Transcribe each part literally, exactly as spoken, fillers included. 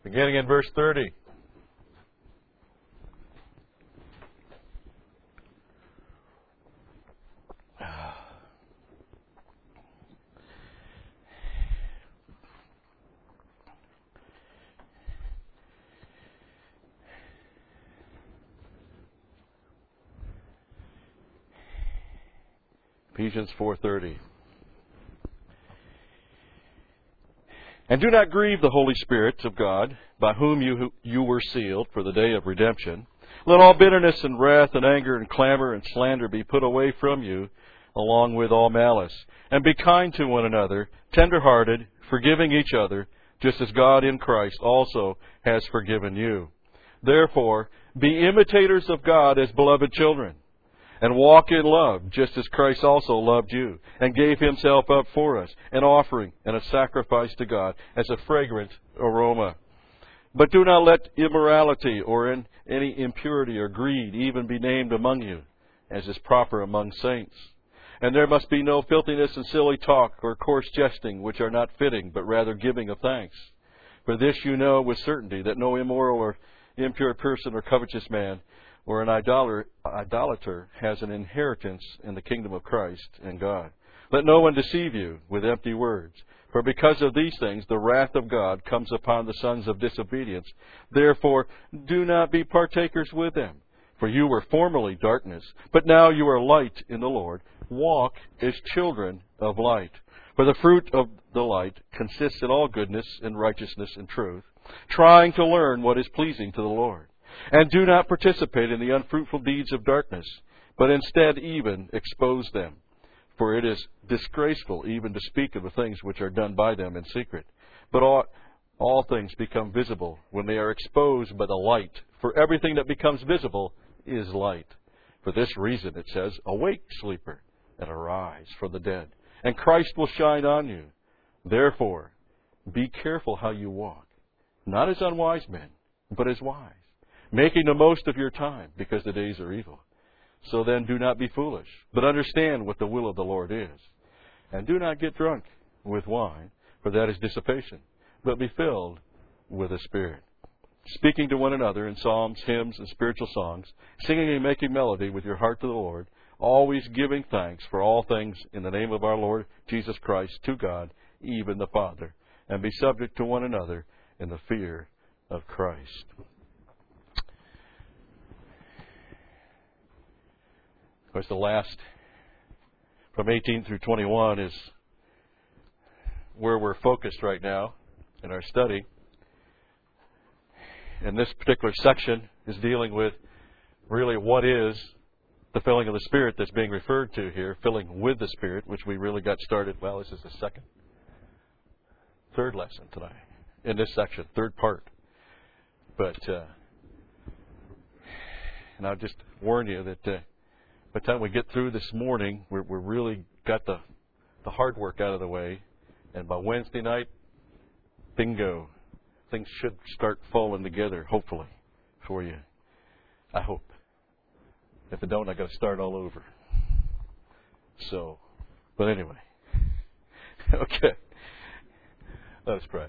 beginning in verse thirty. Ephesians four thirty. And do not grieve the Holy Spirit of God, by whom you, you were sealed for the day of redemption. Let all bitterness and wrath and anger and clamor and slander be put away from you, along with all malice. And be kind to one another, tender-hearted, forgiving each other, just as God in Christ also has forgiven you. Therefore, be imitators of God as beloved children, and walk in love, just as Christ also loved you, and gave himself up for us, an offering and a sacrifice to God, as a fragrant aroma. But do not let immorality or in any impurity or greed even be named among you, as is proper among saints. And there must be no filthiness and silly talk or coarse jesting, which are not fitting, but rather giving of thanks. For this you know with certainty, that no immoral or impure person or covetous man or an idolater has an inheritance in the kingdom of Christ and God. Let no one deceive you with empty words. For because of these things the wrath of God comes upon the sons of disobedience. Therefore do not be partakers with them. For you were formerly darkness, but now you are light in the Lord. Walk as children of light. For the fruit of the light consists in all goodness and righteousness and truth, trying to learn what is pleasing to the Lord. And do not participate in the unfruitful deeds of darkness, but instead even expose them. For it is disgraceful even to speak of the things which are done by them in secret. But all, all things become visible when they are exposed by the light. For everything that becomes visible is light. For this reason it says, Awake, sleeper, and arise from the dead, and Christ will shine on you. Therefore, be careful how you walk, not as unwise men, but as wise, making the most of your time, because the days are evil. So then do not be foolish, but understand what the will of the Lord is. And do not get drunk with wine, for that is dissipation, but be filled with the Spirit, speaking to one another in psalms, hymns, and spiritual songs, singing and making melody with your heart to the Lord, always giving thanks for all things in the name of our Lord Jesus Christ to God, even the Father, and be subject to one another in the fear of Christ. Of course, the last, from eighteen through twenty-one, is where we're focused right now in our study. And this particular section is dealing with really what is the filling of the Spirit that's being referred to here, filling with the Spirit, which we really got started. Well, this is the second, third lesson tonight in this section, third part. But, uh, and I'll just warn you that uh, by the time we get through this morning, we're, we're really got the, the hard work out of the way. And by Wednesday night, bingo, things should start falling together, hopefully, for you. I hope. If they don't, I've got to start all over. So, but anyway. Okay. Let us pray.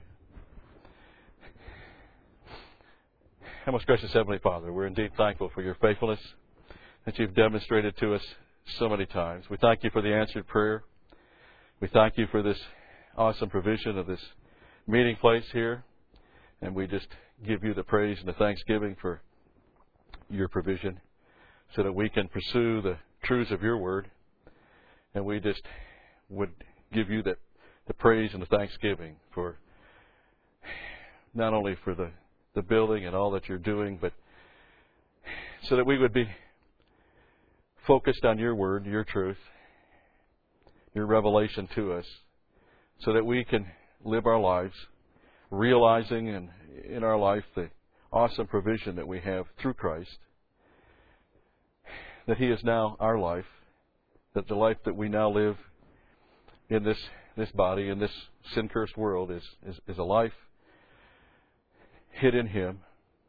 Our most gracious Heavenly Father, we're indeed thankful for your faithfulness that you've demonstrated to us so many times. We thank you for the answered prayer. We thank you for this awesome provision of this meeting place here. And we just give you the praise and the thanksgiving for your provision so that we can pursue the truths of your word. And we just would give you the, the praise and the thanksgiving for not only for the, the building and all that you're doing, but so that we would be focused on your word, your truth, your revelation to us, so that we can live our lives realizing in, in our life the awesome provision that we have through Christ, that He is now our life, that the life that we now live in this this body, in this sin-cursed world, is, is, is a life hid in Him,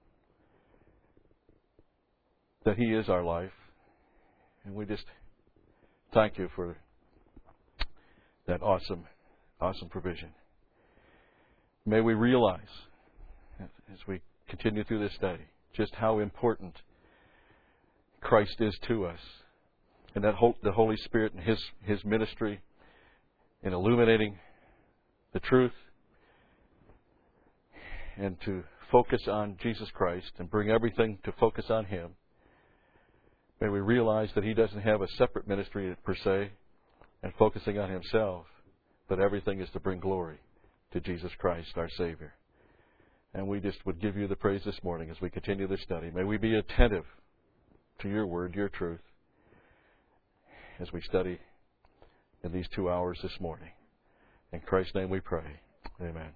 that He is our life. And we just thank you for that awesome, awesome provision. May we realize as we continue through this study, just how important Christ is to us. And that the Holy Spirit and His, His ministry in illuminating the truth and to focus on Jesus Christ and bring everything to focus on Him. May we realize that He doesn't have a separate ministry per se and focusing on Himself, but everything is to bring glory to Jesus Christ, our Savior. And we just would give you the praise this morning as we continue this study. May we be attentive to your word, your truth, as we study in these two hours this morning. In Christ's name we pray. Amen.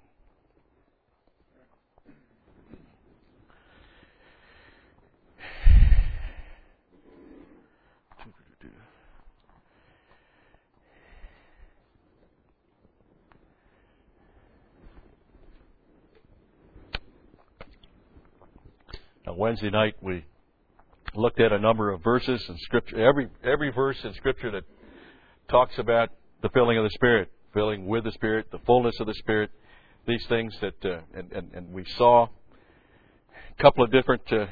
On Wednesday night, we looked at a number of verses in Scripture. Every every verse in Scripture that talks about the filling of the Spirit, filling with the Spirit, the fullness of the Spirit, these things that, uh, and, and, and we saw a couple of different uh,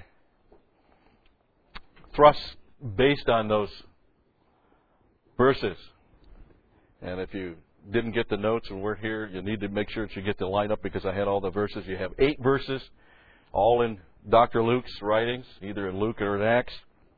thrusts based on those verses. And if you didn't get the notes and weren't here, you need to make sure that you get the lineup because I had all the verses. You have eight verses, all in Doctor Luke's writings, either in Luke or in Acts,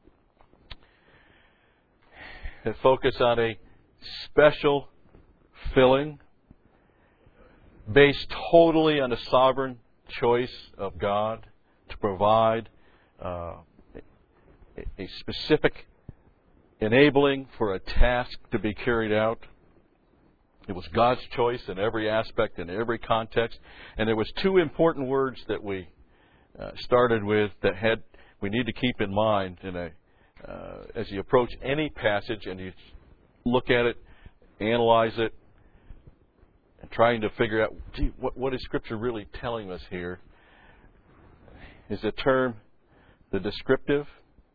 that focus on a special filling based totally on the sovereign choice of God to provide uh, a specific enabling for a task to be carried out. It was God's choice in every aspect, in every context. And there was two important words that we Uh, started with that had we need to keep in mind in a uh, as you approach any passage and you look at it, analyze it, and trying to figure out, gee, what what is Scripture really telling us here? Is the term the descriptive?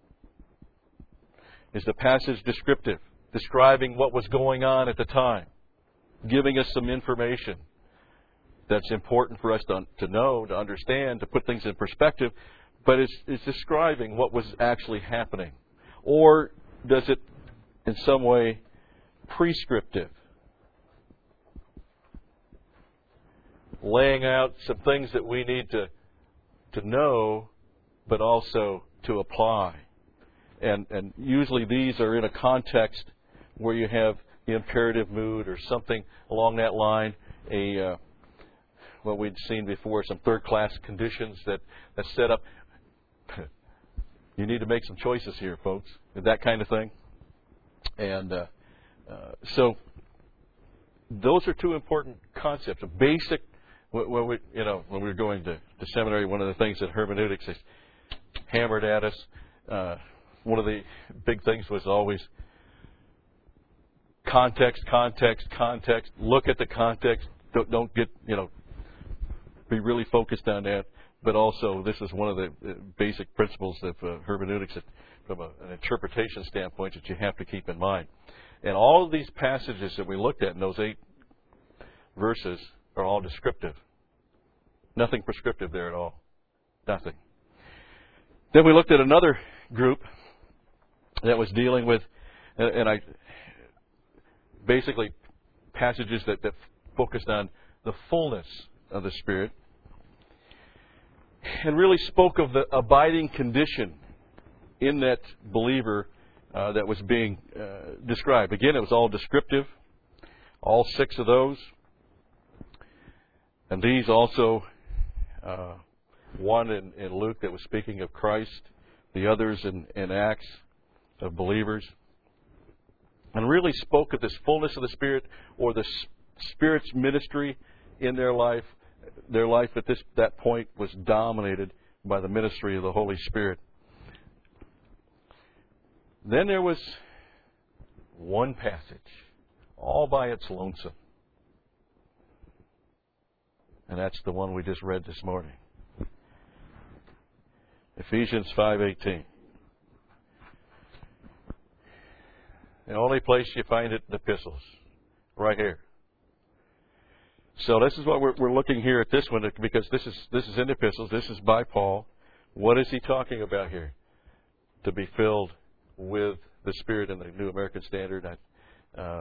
Is the passage descriptive, describing what was going on at the time, giving us some information that's important for us to, to know, to understand, to put things in perspective, but it's, it's describing what was actually happening? Or does it, in some way, prescriptive? Laying out some things that we need to, to know, but also to apply. And, and usually these are in a context where you have the imperative mood or something along that line, a... Uh, what we'd seen before, some third-class conditions that, that set up. You need to make some choices here, folks, that kind of thing. And uh, uh, so those are two important concepts. A basic, when we, you know, when we were going to, to seminary, one of the things that hermeneutics has hammered at us, uh, one of the big things was always context, context, context. Look at the context. Don't, don't get, you know, be really focused on that, but also this is one of the basic principles of uh, hermeneutics that, from a, an interpretation standpoint that you have to keep in mind. And all of these passages that we looked at in those eight verses are all descriptive. Nothing prescriptive there at all. Nothing. Then we looked at another group that was dealing with, and, and I basically passages that, that focused on the fullness of the Spirit, and really spoke of the abiding condition in that believer uh, that was being uh, described. Again, it was all descriptive, all six of those. And these also, uh, one in, in Luke that was speaking of Christ, the others in, in Acts of believers, and really spoke of this fullness of the Spirit or the Spirit's ministry in their life. Their life at this that point was dominated by the ministry of the Holy Spirit. Then there was one passage, all by its lonesome. And that's the one we just read this morning. Ephesians five eighteen. The only place you find it in the epistles. Right here. So this is what we're, we're looking here at this one, because this is this is in the epistles. This is by Paul. What is he talking about here? To be filled with the Spirit in the New American Standard. Uh,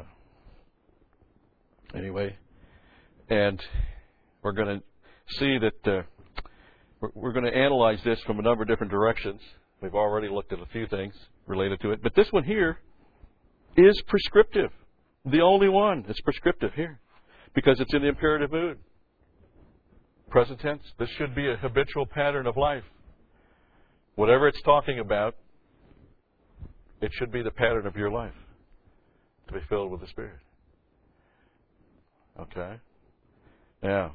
anyway, and we're going to see that uh, we're, we're going to analyze this from a number of different directions. We've already looked at a few things related to it, but this one here is prescriptive. The only one that's prescriptive here, because it's in the imperative mood. Present tense. This should be a habitual pattern of life. Whatever it's talking about, it should be the pattern of your life, to be filled with the Spirit. Okay? Now,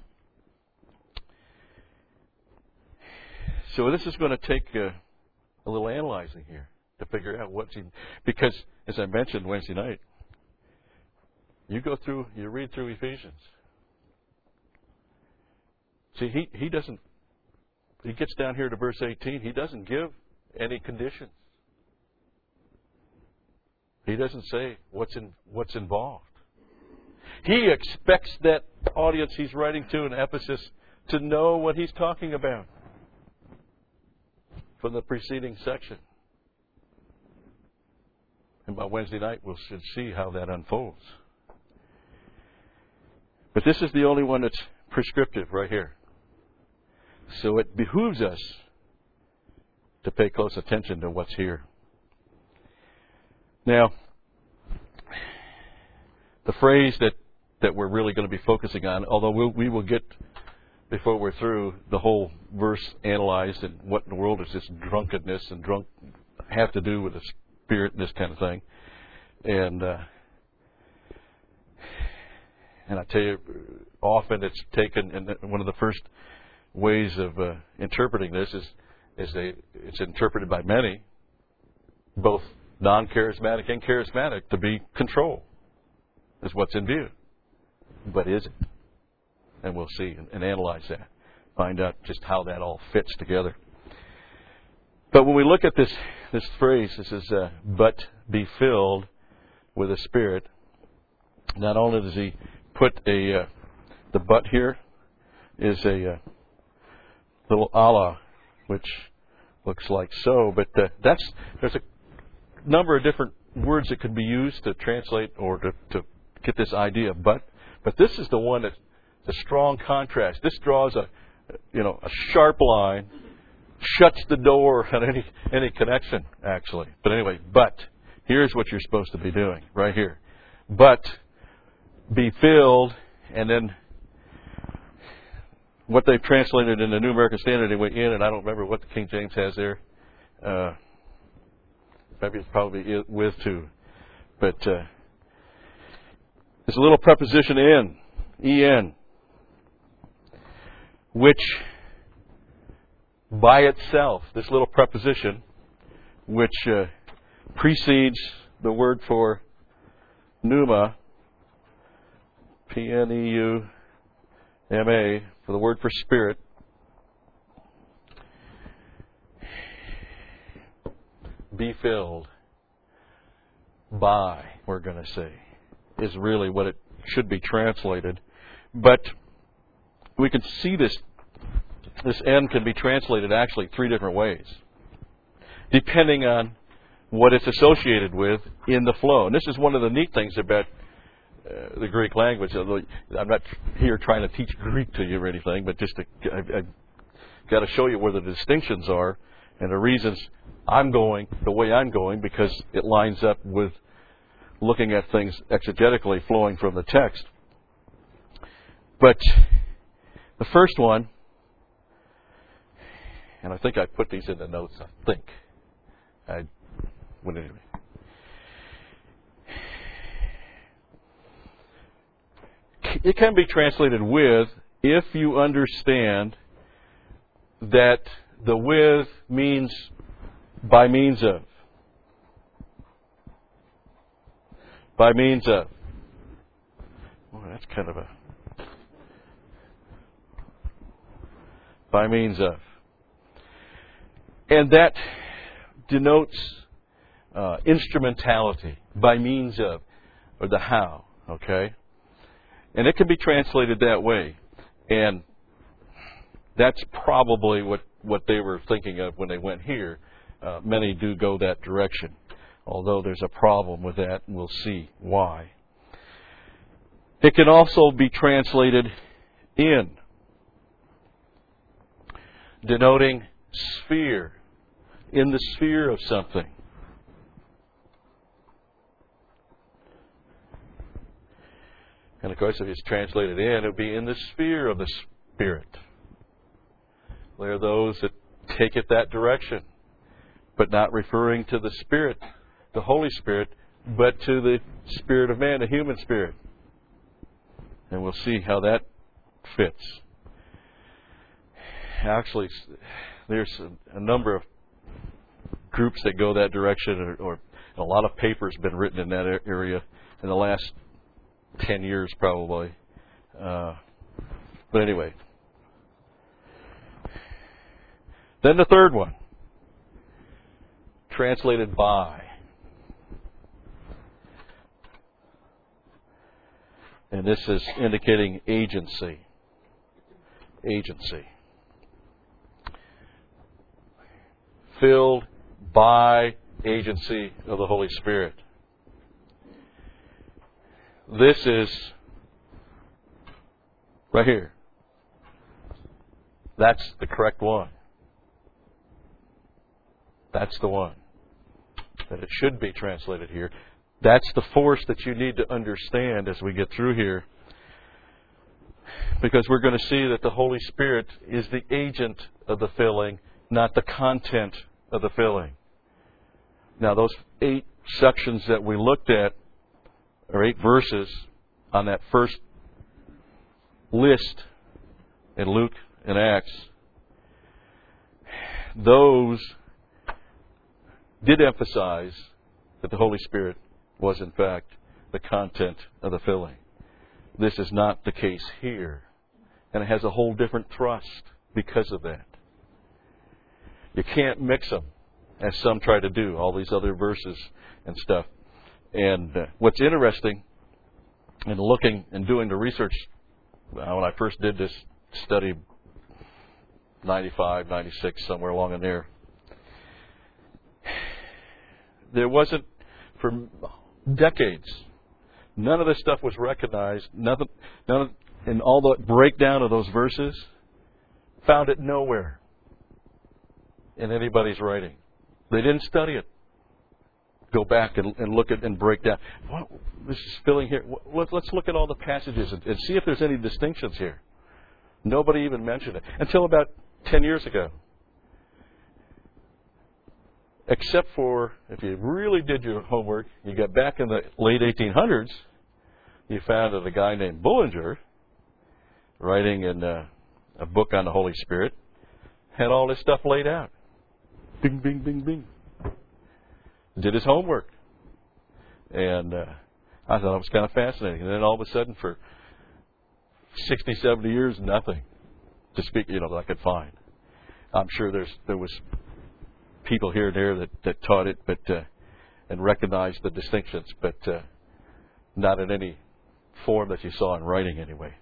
so this is going to take a, a little analyzing here to figure out what's in, because, as I mentioned Wednesday night, you go through, you read through Ephesians. See, he, he doesn't, he gets down here to verse eighteen, he doesn't give any conditions. He doesn't say what's in, what's involved. He expects that audience he's writing to in Ephesus to know what he's talking about from the preceding section. And by Wednesday night, we'll see how that unfolds. But this is the only one that's prescriptive right here. So it behooves us to pay close attention to what's here. Now, the phrase that, that we're really going to be focusing on, although we'll, we will get, before we're through, the whole verse analyzed and what in the world is this drunkenness and drunk have to do with the Spirit and this kind of thing. And uh, and I tell you, often it's taken, and one of the first ways of uh, interpreting this is, is they, it's interpreted by many, both non-charismatic and charismatic, to be control, is what's in view. But is it? And we'll see and, and analyze that. Find out just how that all fits together. But when we look at this this phrase, this is, uh, but be filled with the Spirit, not only does he put a, uh, the but here is a uh, little Allah, which looks like so, but uh, that's, there's a number of different words that could be used to translate or to, to get this idea. But but this is the one that's a strong contrast. This draws a you know a sharp line, shuts the door on any any connection actually. But anyway, but here's what you're supposed to be doing right here. But be filled, and then what they've translated in the New American Standard anyway in, and I don't remember what the King James has there. Uh, Maybe it's probably with too. But uh, there's a little preposition in, en, which by itself, this little preposition, which uh, precedes the word for pneuma, P N E U M A, for the word for spirit, be filled by, we're going to say, is really what it should be translated. But we can see this, this N can be translated actually three different ways, depending on what it's associated with in the flow. And this is one of the neat things about uh, the Greek language. Although I'm not here trying to teach Greek to you or anything, but just to, I, I've got to show you where the distinctions are and the reasons I'm going the way I'm going, because it lines up with looking at things exegetically flowing from the text. But the first one, and I think I put these in the notes, I think. I, well, anyway. It can be translated with, if you understand that the with means by means of. By means of. Well, that's kind of a... By means of. And that denotes uh, instrumentality. By means of. Or the how. Okay? And it can be translated that way. And that's probably what, what they were thinking of when they went here. Uh, many do go that direction, although there's a problem with that, and we'll see why. It can also be translated in, denoting sphere, in the sphere of something. And of course, if it's translated in, it would be in the sphere of the Spirit. There are those that take it that direction, but not referring to the Spirit, the Holy Spirit, but to the spirit of man, the human spirit. And we'll see how that fits. Actually, there's a, a number of groups that go that direction, or, or a lot of papers have been written in that area in the last ten years probably. Uh, but anyway. Then the third one. Translated by. And this is indicating agency. Agency. Filled by agency of the Holy Spirit. This is right here. That's the correct one. That's the one that it should be translated here. That's the force that you need to understand as we get through here. Because we're going to see that the Holy Spirit is the agent of the filling, not the content of the filling. Now, those eight sections that we looked at, or eight verses on that first list in Luke and Acts, those did emphasize that the Holy Spirit was in fact the content of the filling. This is not the case here. And it has a whole different thrust because of that. You can't mix them, as some try to do, all these other verses and stuff. And uh, what's interesting in looking and doing the research, uh, when I first did this study, ninety-five, ninety-six, somewhere along in there, there wasn't, for decades, none of this stuff was recognized. Nothing, none of, and all the breakdown of those verses, found it nowhere in anybody's writing. They didn't study it. Go back and, and look at and break down. What, this is filling here. What, let's look at all the passages and, and see if there's any distinctions here. Nobody even mentioned it until about ten years ago. Except for, if you really did your homework, you got back in the late eighteen hundreds, you found that a guy named Bullinger, writing in a, a book on the Holy Spirit, had all this stuff laid out. Bing, bing, bing, bing. Did his homework. And uh, I thought it was kind of fascinating. And then all of a sudden, for sixty, seventy years, nothing to speak, you know, that I could find. I'm sure there's there was people here and there that, that taught it, but uh, and recognized the distinctions, but uh, not in any form that you saw in writing anyway.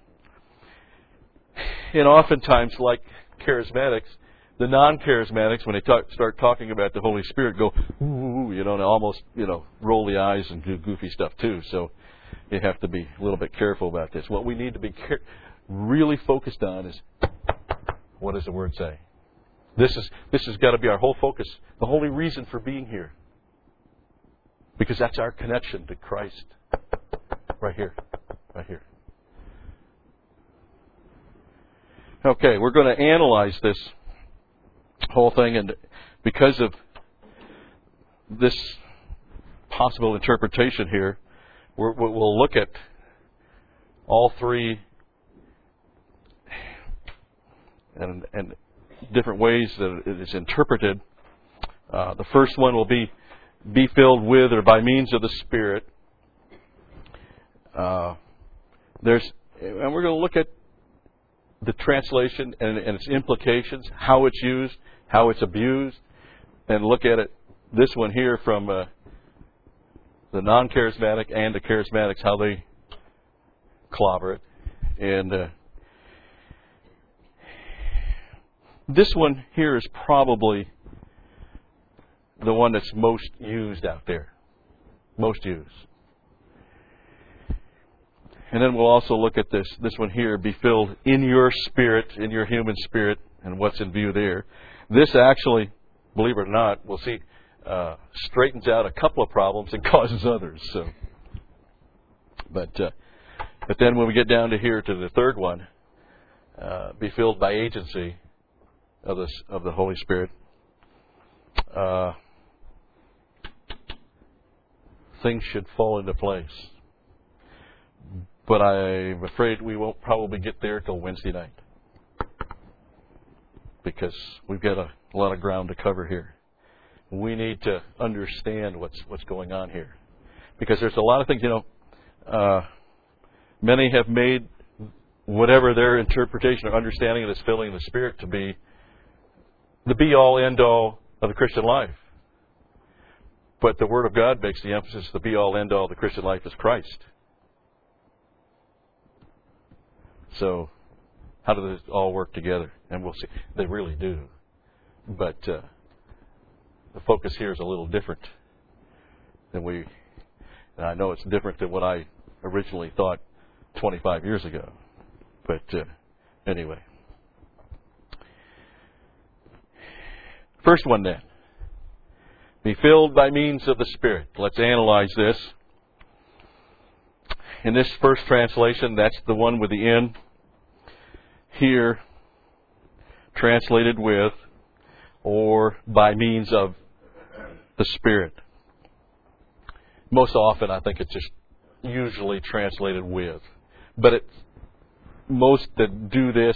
And oftentimes, like charismatics, the non-charismatics, when they talk, start talking about the Holy Spirit, go, ooh, you know, and almost, you know, roll the eyes and do goofy stuff too. So you have to be a little bit careful about this. What we need to be care- really focused on is, what does the Word say? This is this has got to be our whole focus, the only reason for being here. Because that's our connection to Christ. Right here. Right here. Okay, we're going to analyze this whole thing, and because of this possible interpretation here, we're, we'll look at all three and, and different ways that it is interpreted. Uh, the first one will be be filled with or by means of the Spirit. Uh, there's, and we're going to look at the translation and, and its implications, how it's used, how it's abused, and look at it. This one here from uh, the non-charismatic and the charismatics, how they clobber it. And uh, this one here is probably the one that's most used out there. Most used. And then we'll also look at this, this one here, be filled in your spirit, in your human spirit, and what's in view there. This actually, believe it or not, we'll see, uh, straightens out a couple of problems and causes others. So, But uh, but then when we get down to here to the third one, uh, be filled by agency of, this, of the Holy Spirit, uh, things should fall into place. But I'm afraid we won't probably get there till Wednesday night, because we've got a lot of ground to cover here. We need to understand what's what's going on here, because there's a lot of things. You know, uh, many have made whatever their interpretation or understanding of this filling of the Spirit to be the be-all, end-all of the Christian life. But the Word of God makes the emphasis: the be-all, end-all of the Christian life is Christ. So, how do they all work together? And we'll see. They really do. But uh, the focus here is a little different than we... And I know it's different than what I originally thought twenty-five years ago. But uh, anyway. First one then. Be filled by means of the Spirit. Let's analyze this. In this first translation, that's the one with the N. Here, translated with, or by means of the Spirit. Most often, I think it's just usually translated with. But it, most that do this,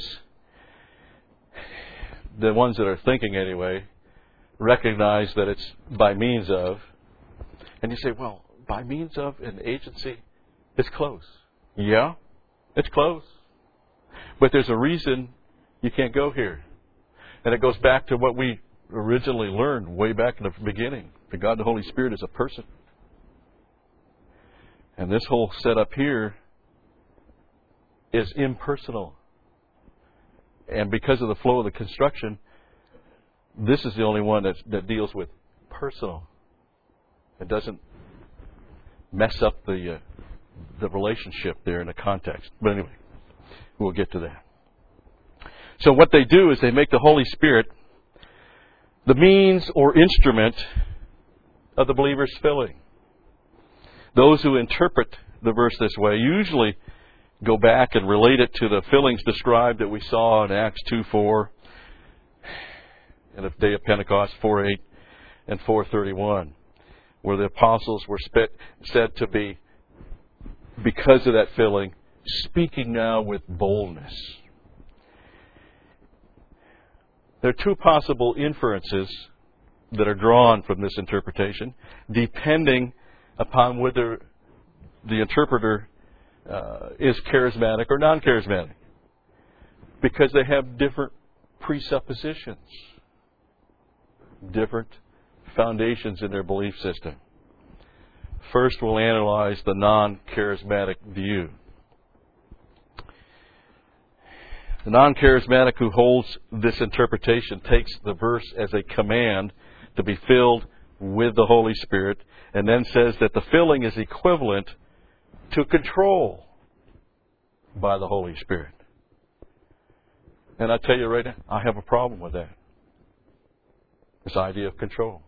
the ones that are thinking anyway, recognize that it's by means of. And you say, well, by means of an agency, it's close. Yeah, it's close. But there's a reason you can't go here. And it goes back to what we originally learned way back in the beginning. That God the Holy Spirit is a person. And this whole setup here is impersonal. And because of the flow of the construction, this is the only one that's, that deals with personal. It doesn't mess up the... Uh, the relationship there in the context. But anyway, we'll get to that. So what they do is they make the Holy Spirit the means or instrument of the believer's filling. Those who interpret the verse this way usually go back and relate it to the fillings described that we saw in Acts two four, and the day of Pentecost four eight and four thirty-one, where the apostles were said to be, because of that filling, speaking now with boldness. There are two possible inferences that are drawn from this interpretation, depending upon whether the interpreter uh, is charismatic or non-charismatic, because they have different presuppositions, different foundations in their belief system. First, we'll analyze the non-charismatic view. The non-charismatic who holds this interpretation takes the verse as a command to be filled with the Holy Spirit, and then says that the filling is equivalent to control by the Holy Spirit. And I tell you right now, I have a problem with that. This idea of control.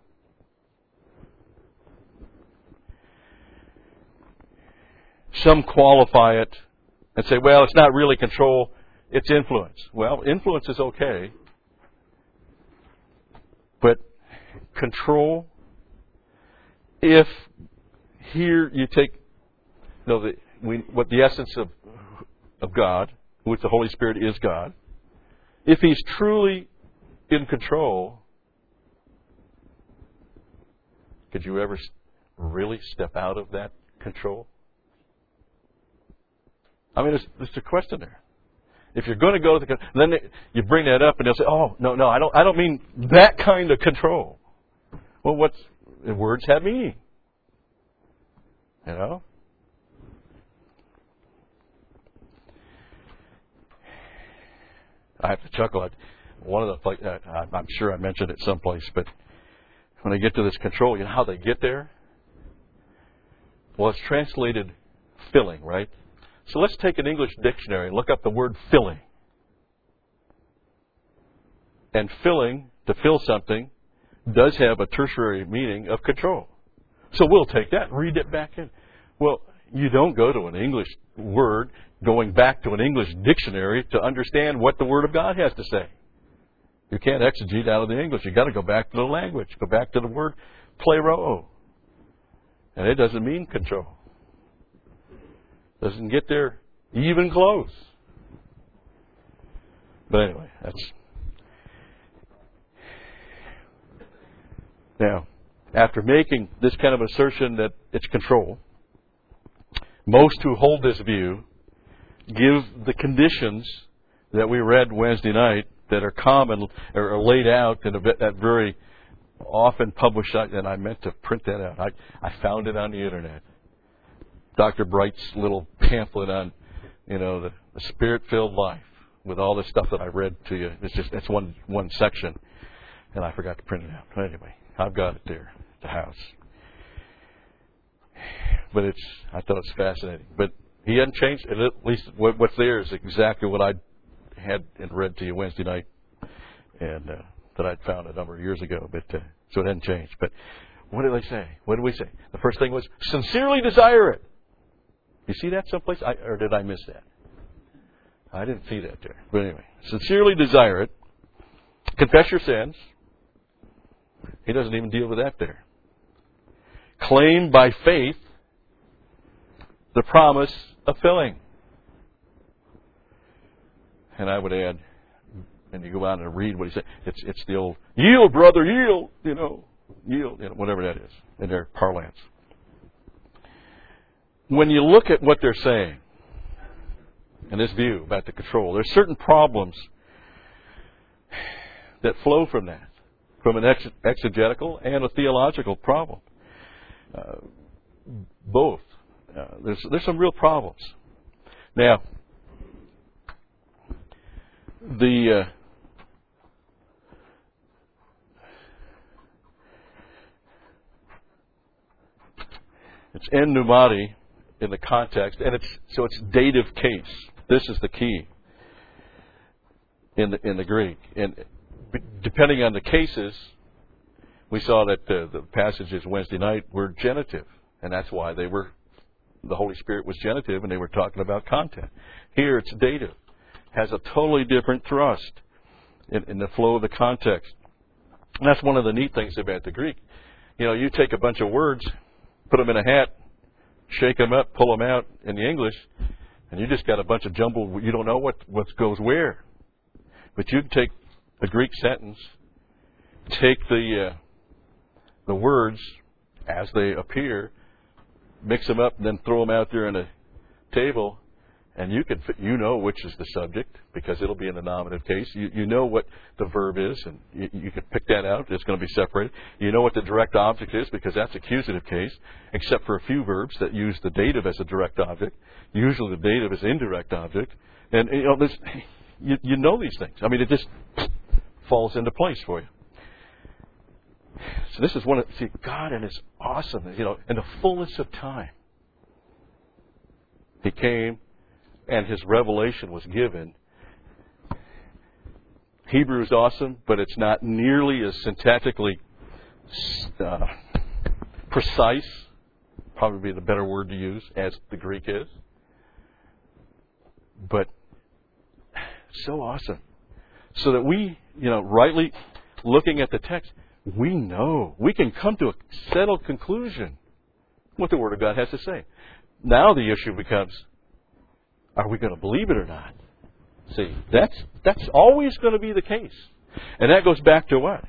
Some qualify it and say, well, it's not really control, it's influence. Well, influence is okay. But control, if here you take, you know, the, we, what the essence of, of God, which the Holy Spirit is God, if He's truly in control, could you ever really step out of that control? I mean, there's, there's a question there. If you're going to go to the, then you bring that up, and they'll say, "Oh, no, no, I don't, I don't mean that kind of control." Well, what's words have meaning, you know? I have to chuckle at one of the places. Uh, I'm sure I mentioned it someplace, but when they get to this control, you know how they get there? Well, it's translated filling, right? So let's take an English dictionary and look up the word filling. And filling, to fill something, does have a tertiary meaning of control. So we'll take that and read it back in. Well, you don't go to an English word going back to an English dictionary to understand what the Word of God has to say. You can't exegete out of the English. You've got to go back to the language. Go back to the word pleroo. And it doesn't mean control. Doesn't get there even close. But anyway, that's... Now, after making this kind of assertion that it's control, most who hold this view give the conditions that we read Wednesday night that are common or are laid out in a bit, that very often published, and I meant to print that out. I, I found it on the internet. Doctor Bright's little pamphlet on, you know, the, the spirit-filled life with all the stuff that I read to you. It's just that's one one section, and I forgot to print it out. But anyway, I've got it there at the house. But it's I thought it's fascinating. But he hadn't changed. At least what, what's there is exactly what I had and read to you Wednesday night, and uh, that I'd found a number of years ago. But uh, so it hadn't changed. But what did they say? What did we say? The first thing was sincerely desire it. You see that someplace? I, or did I miss that? I didn't see that there. But anyway, sincerely desire it. Confess your sins. He doesn't even deal with that there. Claim by faith the promise of filling. And I would add, and you go on and read what he said, it's it's the old, yield, brother, yield, you know, yield, you know, whatever that is in their parlance. When you look at what they're saying, in this view about the control, there's certain problems that flow from that, from an ex- exegetical and a theological problem. Uh, both. Uh, there's there's some real problems. Now, the uh, it's en pneumati in the context, and it's so it's dative case. This is the key in the in the Greek, and depending on the cases, we saw that uh, the passages Wednesday night were genitive, and that's why they were. The Holy Spirit was genitive, and they were talking about content. Here, it's dative, has a totally different thrust in, in the flow of the context. And that's one of the neat things about the Greek. You know, you take a bunch of words, put them in a hat, shake them up, pull them out in the English, and you just got a bunch of jumble. You don't know what, what goes where. But you can take the Greek sentence, take the uh, the words as they appear, mix them up, and then throw them out there on a table, and you can you know which is the subject because it'll be in the nominative case. You you know what the verb is, and you, you can pick that out. It's going to be separated. You know what the direct object is because that's accusative case, except for a few verbs that use the dative as a direct object. Usually the dative is indirect object, and you know this. You, you know these things. I mean, it just falls into place for you. So this is one of see God and His awesomeness. You know, in the fullness of time, He came, and His revelation was given. Hebrew is awesome, but it's not nearly as syntactically uh, precise. Probably the better word to use as the Greek is. But so awesome, so that we, you know, rightly looking at the text, we know we can come to a settled conclusion what the Word of God has to say. Now the issue becomes: are we going to believe it or not? See, that's that's always going to be the case, and that goes back to what?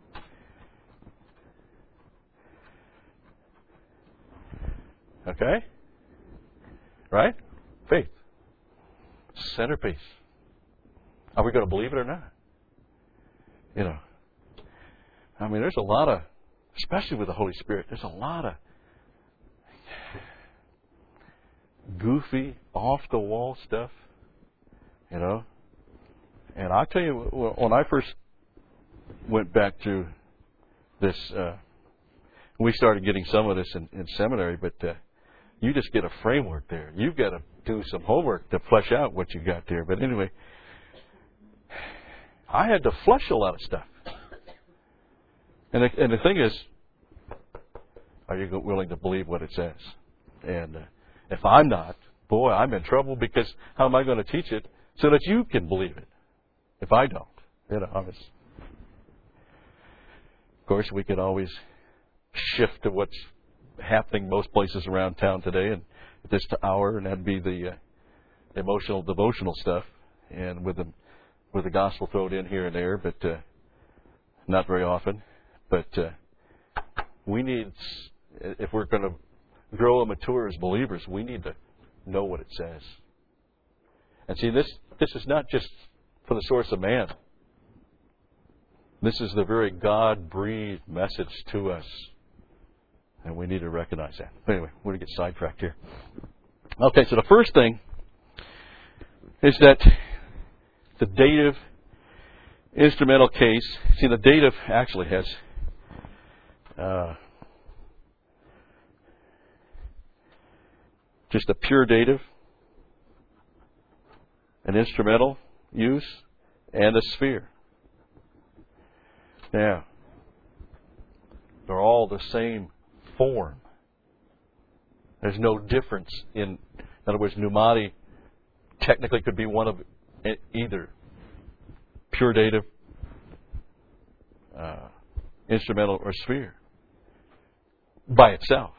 Okay, right? Faith, centerpiece. Are we going to believe it or not? You know, I mean, there's a lot of, especially with the Holy Spirit, there's a lot of goofy, off-the-wall stuff, you know. And I'll tell you, when I first went back through this, uh, we started getting some of this in, in seminary, but uh, you just get a framework there. You've got to do some homework to flesh out what you got there. But anyway, I had to flush a lot of stuff. And the, and the thing is, are you willing to believe what it says? And uh, if I'm not, boy, I'm in trouble, because how am I going to teach it so that you can believe it if I don't? You know, I was, of course, we could always shift to what's happening most places around town today, and at this hour, and that'd be the uh, emotional, devotional stuff, and with the with the gospel thrown in here and there, but uh, not very often. But uh, we need, if we're going to grow and mature as believers, we need to know what it says. And see, this this is not just for the source of man. This is the very God-breathed message to us. And we need to recognize that. But anyway, we're going to get sidetracked here. Okay, so the first thing is that the dative instrumental case, see, the dative actually has uh, just a pure dative, an instrumental use, and a sphere. Now, they're all the same form. There's no difference in, in other words, pneumati technically could be one of either pure dative, uh, instrumental, or sphere by itself.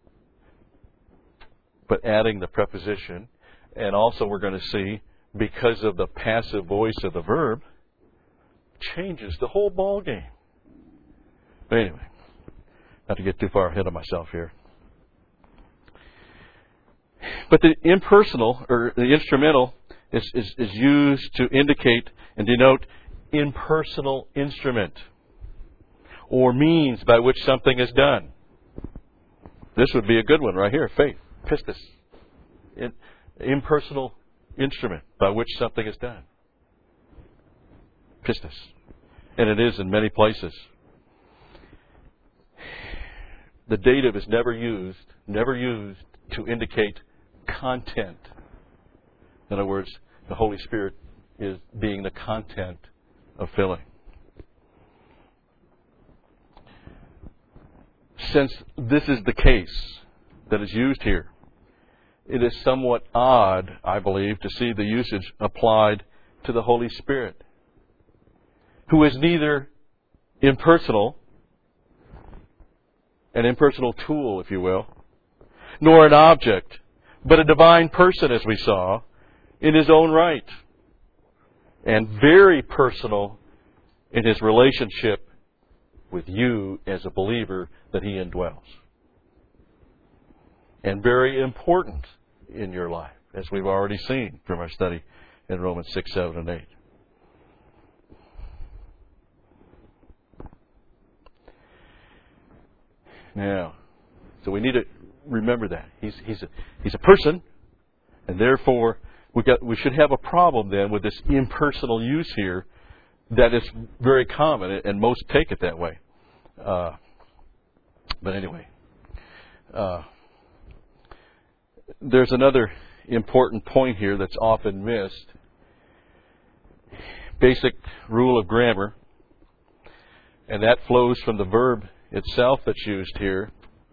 But adding the preposition, and also we're going to see, because of the passive voice of the verb, changes the whole ball game. But anyway, not to get too far ahead of myself here. But the impersonal, or the instrumental, is, is, is used to indicate and denote impersonal instrument, or means by which something is done. This would be a good one right here, faith, pistis. In, impersonal instrument by which something is done. Pistis. And it is in many places. The dative is never used, never used to indicate content. In other words, the Holy Spirit is being the content of filling. Since this is the case that is used here, it is somewhat odd, I believe, to see the usage applied to the Holy Spirit, who is neither impersonal, an impersonal tool, if you will, nor an object, but a divine person, as we saw, in his own right, and very personal in his relationship with you as a believer that he indwells. And very important in your life, as we've already seen from our study in Romans six, seven, and eight. Now, so we need to remember that. He's, he's, a, he's a person, and therefore we, got, we should have a problem then with this impersonal use here that is very common, and most take it that way. Uh, but anyway, uh, there's another important point here that's often missed. Basic rule of grammar, and that flows from the verb itself that's used here,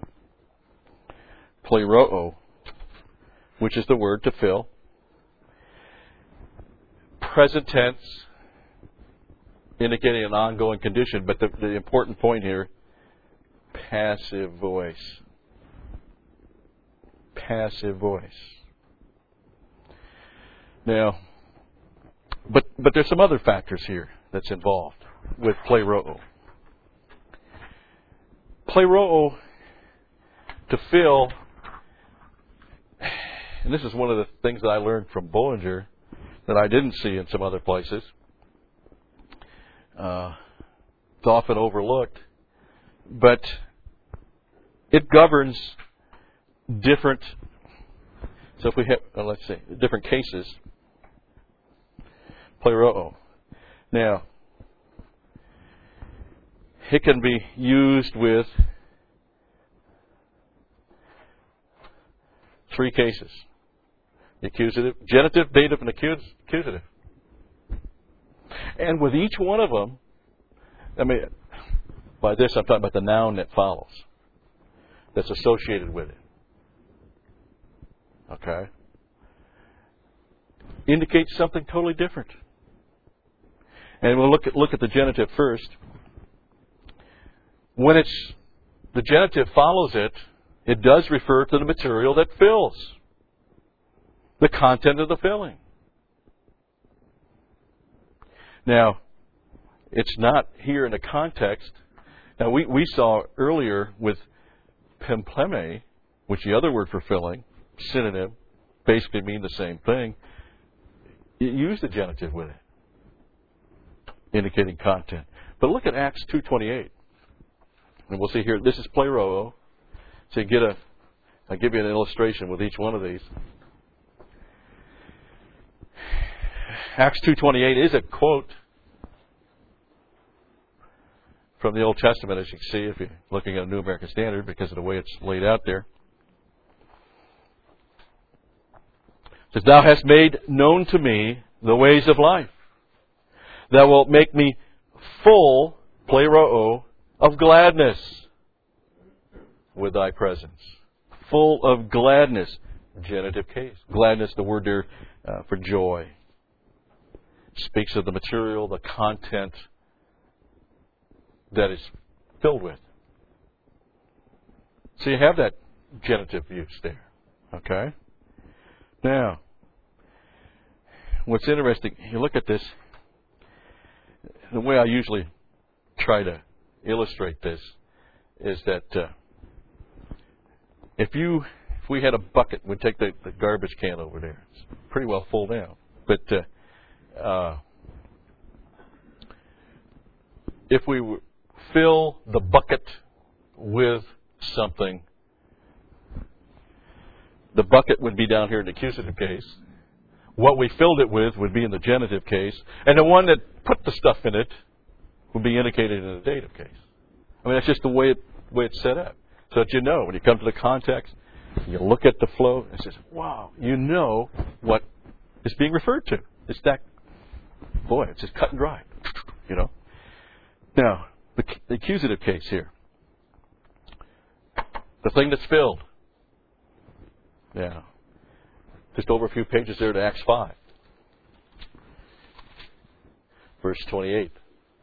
pleroo, which is the word to fill. Present tense, indicating an ongoing condition, but the, the important point here, passive voice. Passive voice. Now, but but there's some other factors here that's involved with pleroo. Pleroo, to fill, and this is one of the things that I learned from Bullinger that I didn't see in some other places. Uh, it's often overlooked, but it governs different. So if we have, uh, let's say, different cases, pleroo, Now, it can be used with three cases. The accusative, genitive, dative, and accusative. And with each one of them, I mean, by this I'm talking about the noun that follows, that's associated with it. Okay? Indicates something totally different. And we'll look at look at the genitive first. When it's the genitive follows it, it does refer to the material that fills, the content of the filling. Now, it's not here in the context. Now, we, we saw earlier with pempleme, which the other word for filling, synonym, basically mean the same thing. It used the genitive with it, indicating content. But look at Acts two twenty-eight. And we'll see here, this is pleroo. So you get a, I'll give you an illustration with each one of these. Acts two twenty-eight is a quote from the Old Testament, as you can see if you're looking at a New American Standard, because of the way it's laid out there. It says, Thou hast made known to me the ways of life. Thou wilt make me full, pleroo, of gladness with thy presence. Full of gladness. Genitive case. Gladness, the word there uh, for joy. Speaks of the material, the content that is filled with. So you have that genitive use there. Okay? Now, what's interesting, you look at this, the way I usually try to illustrate this is that uh, if you, if we had a bucket, we'd take the, the garbage can over there. It's pretty well full now. But uh, uh, if we w- fill the bucket with something, the bucket would be down here in the accusative case. What we filled it with would be in the genitive case. And the one that put the stuff in it would be indicated in the dative case. I mean, that's just the way, it, way it's set up. So that you know, when you come to the context, you look at the flow, and it says, wow, you know what is being referred to. It's that, boy, it's just cut and dry, you know. Now, the, the accusative case here. The thing that's filled. Yeah. Just over a few pages there to Acts five. Verse twenty-eight.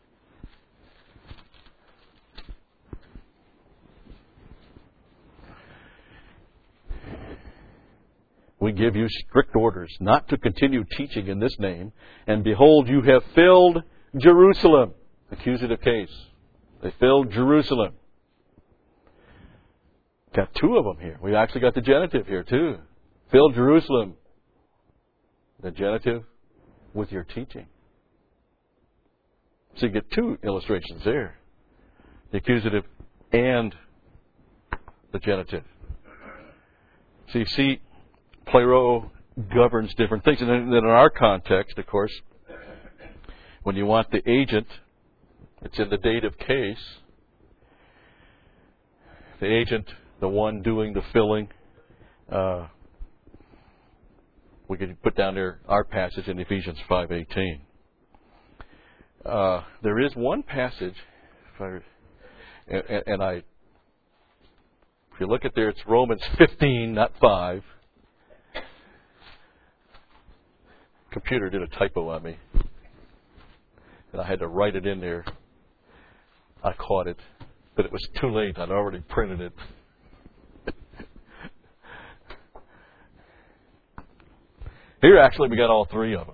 We give you strict orders not to continue teaching in this name, and behold, you have filled Jerusalem. Accusative case. They filled Jerusalem. Got two of them here. We actually got the genitive here too. Filled Jerusalem. The genitive with your teaching. So you get two illustrations there. The accusative and the genitive. So you see, pleroo governs different things. And then in our context, of course, when you want the agent, it's in the dative case. The agent, the one doing the filling. Uh, we could put down there our passage in Ephesians five eighteen. Uh, there is one passage, if I, and, and I, if you look at there, it's Romans fifteen, not five. Computer did a typo on me, and I had to write it in there. I caught it, but it was too late. I'd already printed it. Here, actually, we got all three of them.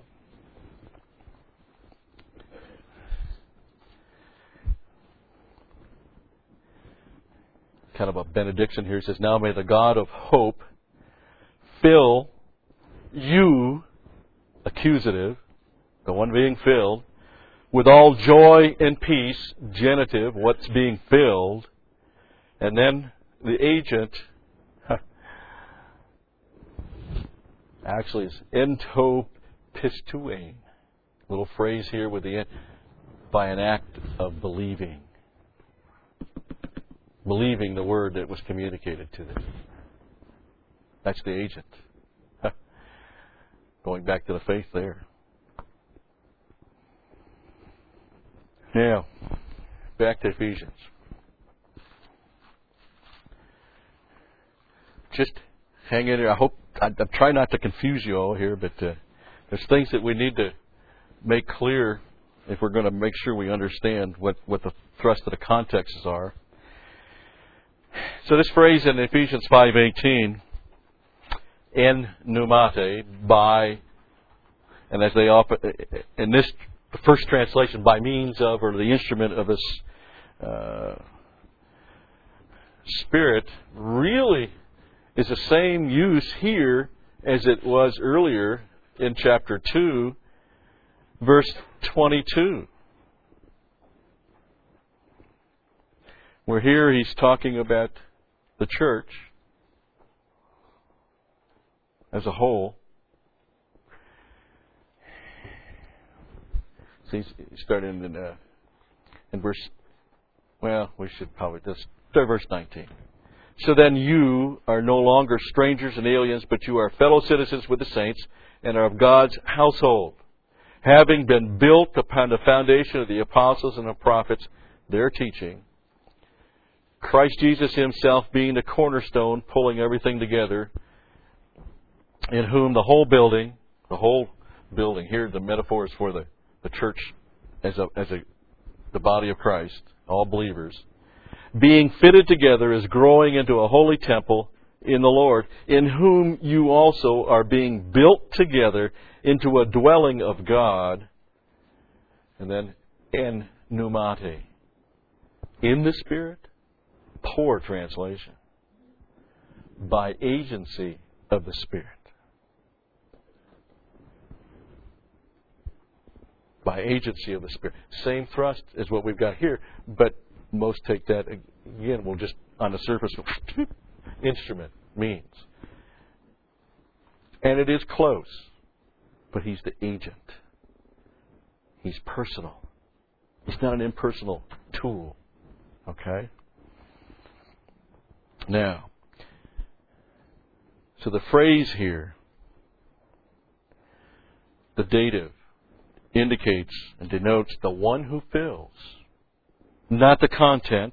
Kind of a benediction here. It says, now may the God of hope fill you, accusative, the one being filled, with all joy and peace, genitive, what's being filled, and then the agent actually is ento pistuane, little phrase here with the end, by an act of believing. Believing the word that was communicated to them. That's the agent. Going back to the faith there. Now, back to Ephesians. Just hang in there. I hope, I, I try not to confuse you all here, but uh, there's things that we need to make clear if we're going to make sure we understand what, what the thrust of the contexts are. So this phrase in Ephesians five eighteen, en pneumate, by, and as they often, in this first translation, by means of, or the instrument of this uh, Spirit, really is the same use here as it was earlier in chapter two, verse twenty-two. Where here he's talking about the church as a whole. So he's starting in, uh, in verse, well, we should probably just start verse nineteen. So then you are no longer strangers and aliens, but you are fellow citizens with the saints and are of God's household, having been built upon the foundation of the apostles and the prophets, their teaching, Christ Jesus himself being the cornerstone, pulling everything together, in whom the whole building, the whole building, here the metaphor is for the, the church as a, as a, the body of Christ, all believers, being fitted together is growing into a holy temple in the Lord, in whom you also are being built together into a dwelling of God, and then en pneumate, in the Spirit. Poor translation. By agency of the Spirit. By agency of the Spirit. Same thrust as what we've got here, but most take that, again, we'll just, on the surface, instrument means. And it is close, but he's the agent. He's personal. He's not an impersonal tool. Okay? Now, so the phrase here, the dative, indicates and denotes the one who fills, not the content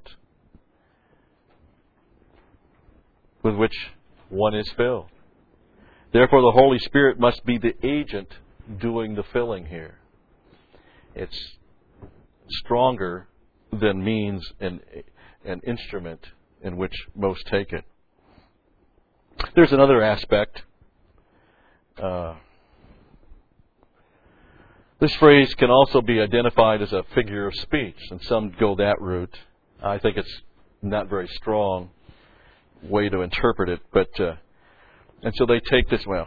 with which one is filled. Therefore, the Holy Spirit must be the agent doing the filling here. It's stronger than means and an instrument in which most take it. There's another aspect. Uh, this phrase can also be identified as a figure of speech, and some go that route. I think it's not very strong way to interpret it, but uh, and so they take this well.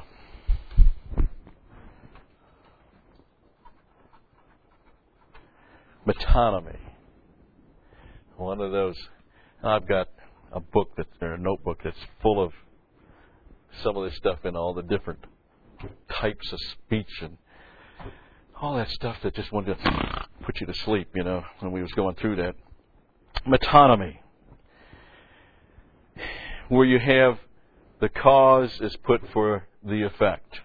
Metonymy. One of those. I've got a book that's or a notebook that's full of some of this stuff in all the different types of speech and all that stuff that just wanted to put you to sleep, you know, when we was going through that. Metonymy. Where you have the cause is put for the effect.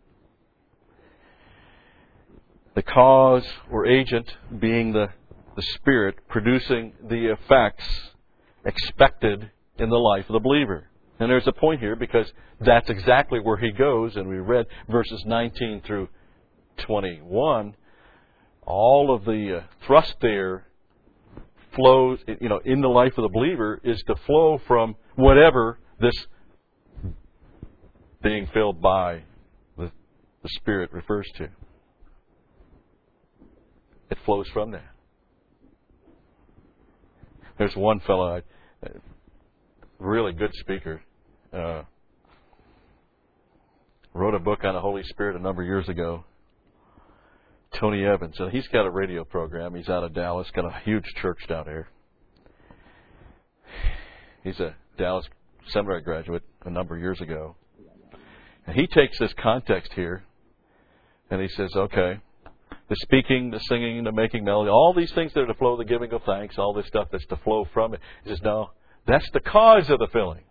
The cause or agent being the, the Spirit producing the effects expected in the life of the believer. And there's a point here because that's exactly where he goes, and we read verses nineteen through twenty-one. All of the uh, thrust there flows, you know, in the life of the believer is to flow from whatever this being filled by the, the Spirit refers to. It flows from that. There's one fellow, really good speaker, uh, wrote a book on the Holy Spirit a number of years ago. Tony Evans. And he's got a radio program. He's out of Dallas, got a huge church down there. He's a Dallas seminary graduate a number of years ago. And he takes this context here and he says, okay, the speaking, the singing, the making melody, all these things that are to flow, the giving of thanks, all this stuff that's to flow from it. He says, no, that's the cause of the filling.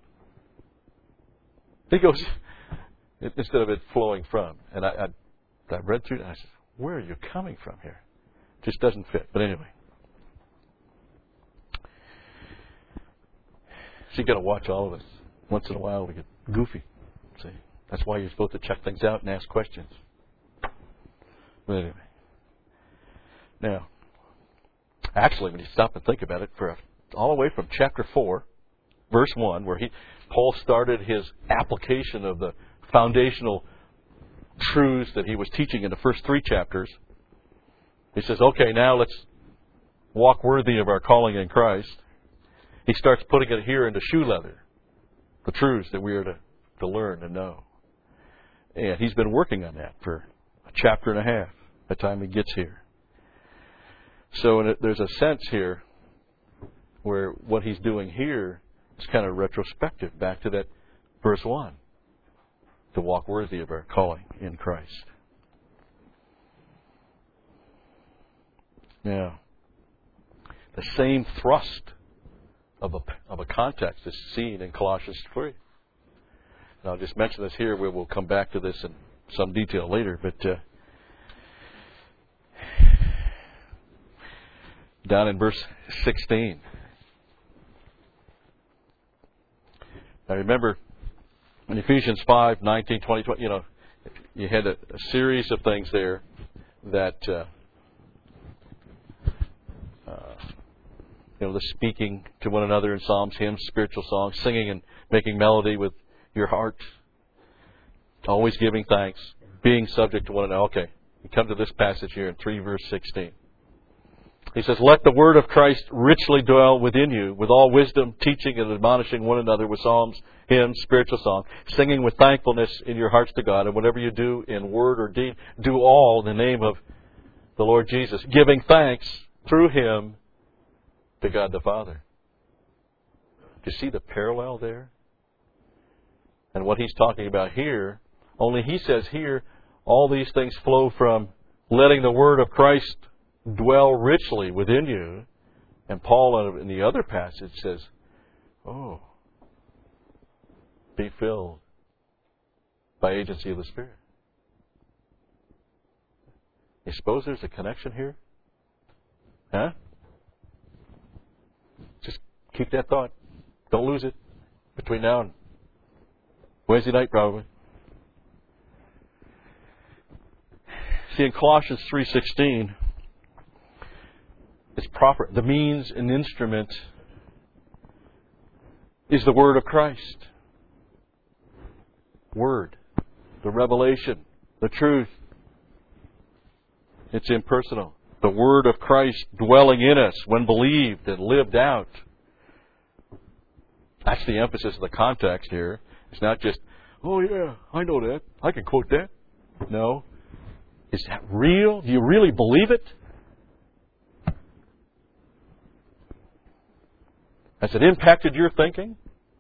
He goes, instead of it flowing from. And I, I, I read through it and I said, where are you coming from here? It just doesn't fit. But anyway. So you got to watch all of us. Once in a while we get goofy. See, that's why you're supposed to check things out and ask questions. But anyway. Now, actually, when you stop and think about it, for a, all the way from chapter four, verse one, where he Paul started his application of the foundational truths that he was teaching in the first three chapters. He says, okay, now let's walk worthy of our calling in Christ. He starts putting it here into shoe leather, the truths that we are to, to learn and know. And he's been working on that for a chapter and a half by the time he gets here. So in it, there's a sense here where what he's doing here is kind of retrospective back to that verse one, to walk worthy of our calling in Christ. Now, the same thrust of a, of a context is seen in Colossians three. And I'll just mention this here. We will come back to this in some detail later. But uh, down in verse sixteen. Now remember, in Ephesians five, nineteen, twenty, twenty, you know, you had a, a series of things there that, uh, uh, you know, the speaking to one another in psalms, hymns, spiritual songs, singing and making melody with your heart, always giving thanks, being subject to one another. Okay, you come to this passage here in three, verse sixteen. He says, let the word of Christ richly dwell within you, with all wisdom, teaching and admonishing one another with psalms, hymns, spiritual songs, singing with thankfulness in your hearts to God. And whatever you do in word or deed, do all in the name of the Lord Jesus, giving thanks through Him to God the Father. Do you see the parallel there? And what he's talking about here, only he says here, all these things flow from letting the word of Christ dwell richly within you. And Paul in the other passage says, oh, be filled by agency of the Spirit. You suppose there's a connection here? Huh? Just keep that thought. Don't lose it between now and Wednesday night, probably. See, in Colossians three sixteen, it's proper. The means and instrument is the Word of Christ. Word. The revelation. The truth. It's impersonal. The Word of Christ dwelling in us when believed and lived out. That's the emphasis of the context here. It's not just, oh yeah, I know that. I can quote that. No. Is that real? Do you really believe it? Has it impacted your thinking?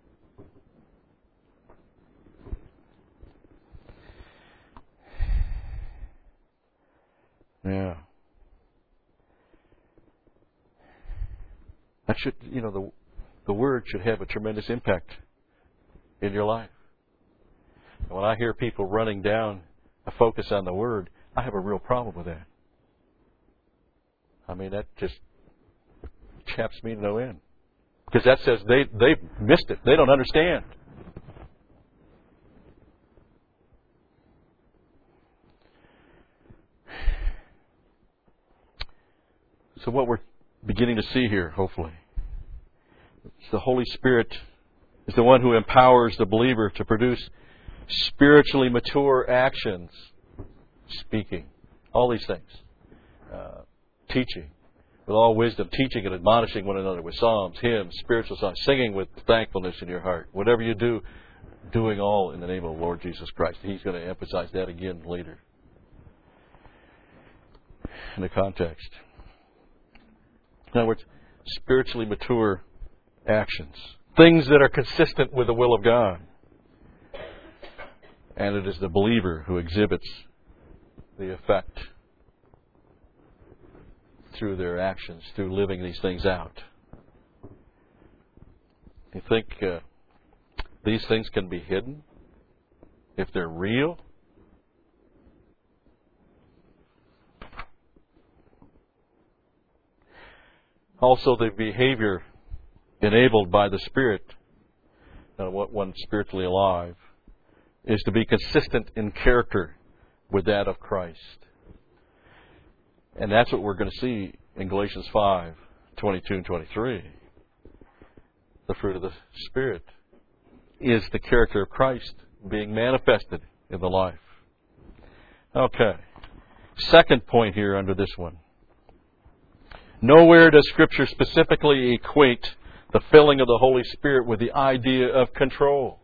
Yeah. That should, you know, the the Word should have a tremendous impact in your life. And when I hear people running down a focus on the Word, I have a real problem with that. I mean, that just chaps me to no end. Because that says they, they've missed it. They don't understand. So what we're beginning to see here, hopefully, is the Holy Spirit is the one who empowers the believer to produce spiritually mature actions. Speaking, all these things. Uh, teaching, with all wisdom, teaching and admonishing one another with psalms, hymns, spiritual songs, singing with thankfulness in your heart. Whatever you do, doing all in the name of the Lord Jesus Christ. He's going to emphasize that again later in the context. In other words, spiritually mature actions. Things that are consistent with the will of God. And it is the believer who exhibits the effect through their actions, through living these things out. You think uh, these things can be hidden if they're real? Also, the behavior enabled by the Spirit, uh, what one spiritually alive, is to be consistent in character with that of Christ. And that's what we're going to see in Galatians five, twenty-two and twenty-three. The fruit of the Spirit is the character of Christ being manifested in the life. Okay. Second point here under this one. Nowhere does Scripture specifically equate the filling of the Holy Spirit with the idea of control.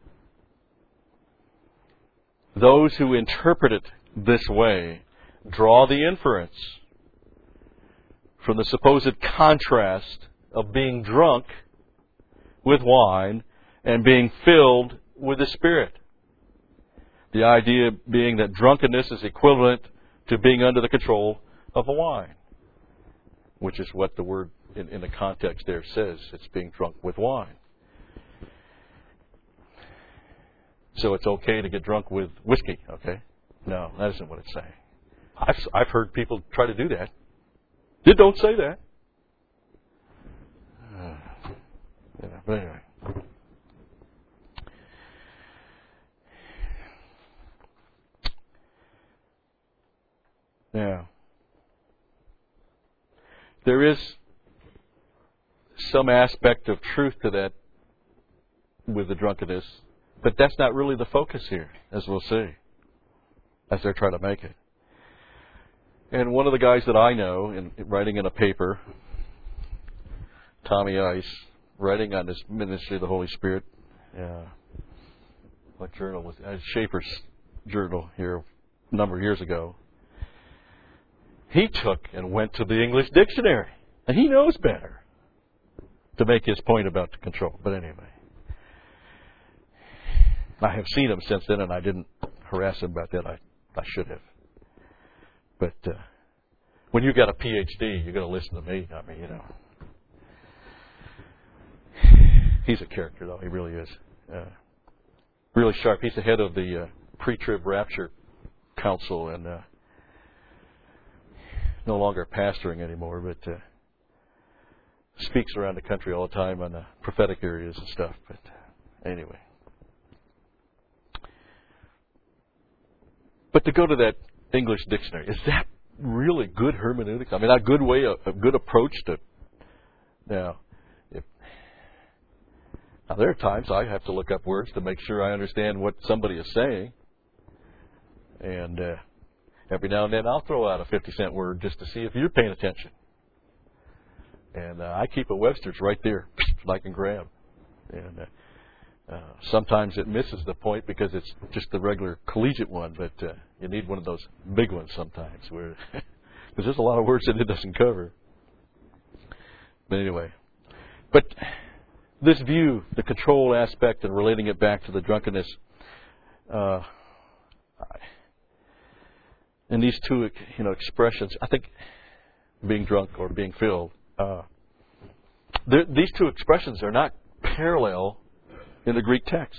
Those who interpret it this way draw the inference from the supposed contrast of being drunk with wine and being filled with the Spirit. The idea being that drunkenness is equivalent to being under the control of a wine, which is what the word in, in the context there says. It's being drunk with wine. So it's okay to get drunk with whiskey, okay? No, that isn't what it's saying. I've, I've heard people try to do that. It don't say that. Uh, yeah, but anyway. Now, there is some aspect of truth to that with the drunkenness, but that's not really the focus here, as we'll see, as they're trying to make it. And one of the guys that I know, in, writing in a paper, Tommy Ice, writing on this ministry of the Holy Spirit, uh, what journal was it? Uh, Schaeffer's journal here a number of years ago. He took and went to the English dictionary, and he knows better to make his point about the control. But anyway, I have seen him since then, and I didn't harass him about that. I, I should have. But uh, when you got a P H D, you're going to listen to me. I mean, you know. He's a character, though. He really is. Uh, really sharp. He's the head of the uh, Pre-Trib Rapture Council, and uh, no longer pastoring anymore, but uh, speaks around the country all the time on the prophetic areas and stuff. But uh, anyway. But to go to that English dictionary, is that really good hermeneutics? I mean, a good way, a, a good approach to... Now, if, now, there are times I have to look up words to make sure I understand what somebody is saying. And uh, every now and then I'll throw out a fifty-cent word just to see if you're paying attention. And uh, I keep a Webster's right there that I can grab. And uh, uh, sometimes it misses the point because it's just the regular collegiate one, but uh, you need one of those big ones sometimes, where because there's a lot of words that it doesn't cover. But anyway, but this view, the control aspect and relating it back to the drunkenness, uh, and these two, you know, expressions, I think being drunk or being filled, uh, these two expressions are not parallel in the Greek text.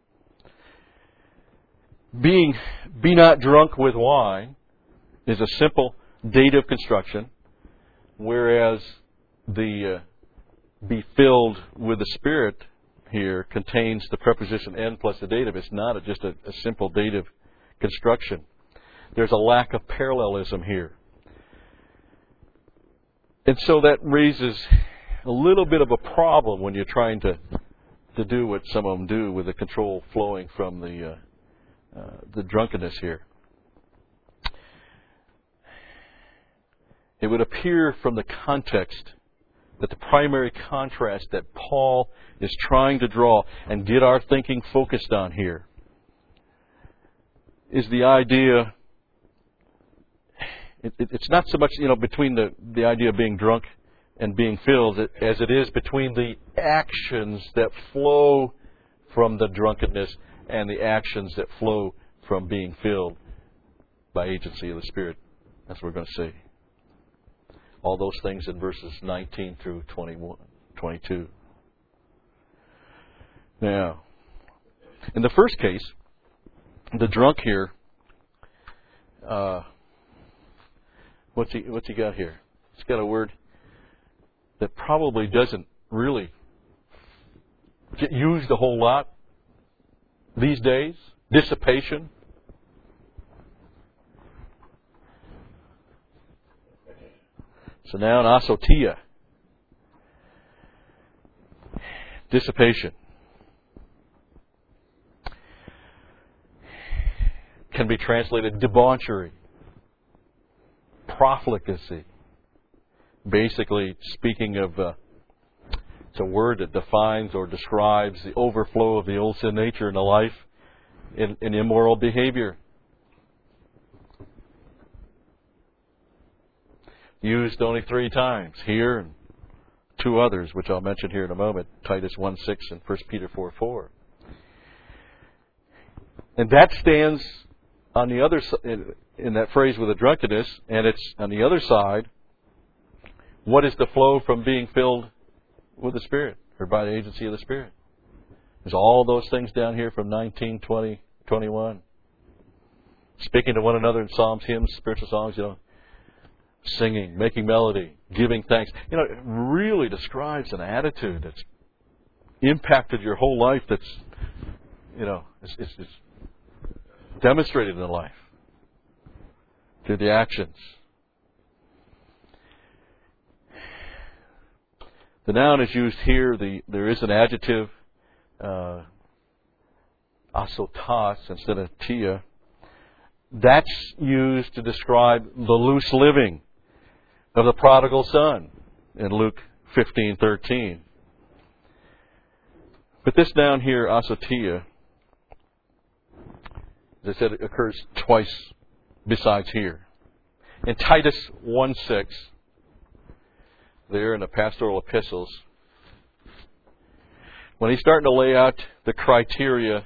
Being, be not drunk with wine is a simple dative construction, whereas the uh, be filled with the Spirit here contains the preposition and plus the dative. It's not a, just a, a simple dative construction. There's a lack of parallelism here. And so that raises a little bit of a problem when you're trying to to do what some of them do with the control flowing from the uh, uh, the drunkenness here. It would appear from the context that the primary contrast that Paul is trying to draw and get our thinking focused on here is the idea. It, it, it's not so much, you know, between the, the idea of being drunk and being filled as it is between the actions that flow from the drunkenness and the actions that flow from being filled by agency of the Spirit. That's what we're going to see. All those things in verses nineteen through twenty-one, twenty-two. Now, in the first case, the drunk here, uh, what's he, what's he got here? He's got a word that probably doesn't really get used a whole lot these days. Dissipation. So now an asotia. Dissipation. Can be translated debauchery. Profligacy. Basically speaking of, uh, it's a word that defines or describes the overflow of the old sin nature in the life in, in immoral behavior. Used only three times, here and two others, which I'll mention here in a moment, Titus one six and First Peter four four. And that stands on the other in, in that phrase with the drunkenness, and it's on the other side. What is the flow from being filled with the Spirit, or by the agency of the Spirit? There's all those things down here from nineteen, twenty, twenty-one. Speaking to one another in psalms, hymns, spiritual songs, you know, singing, making melody, giving thanks. You know, it really describes an attitude that's impacted your whole life, that's, you know, it's, it's, it's demonstrated in the life through the actions. The noun is used here. The, there is an adjective, uh, asotas, instead of tia. That's used to describe the loose living of the prodigal son in Luke fifteen thirteen. But this noun here, asotia, as I said, it occurs twice besides here. In Titus one six, there in the pastoral epistles, when he's starting to lay out the criteria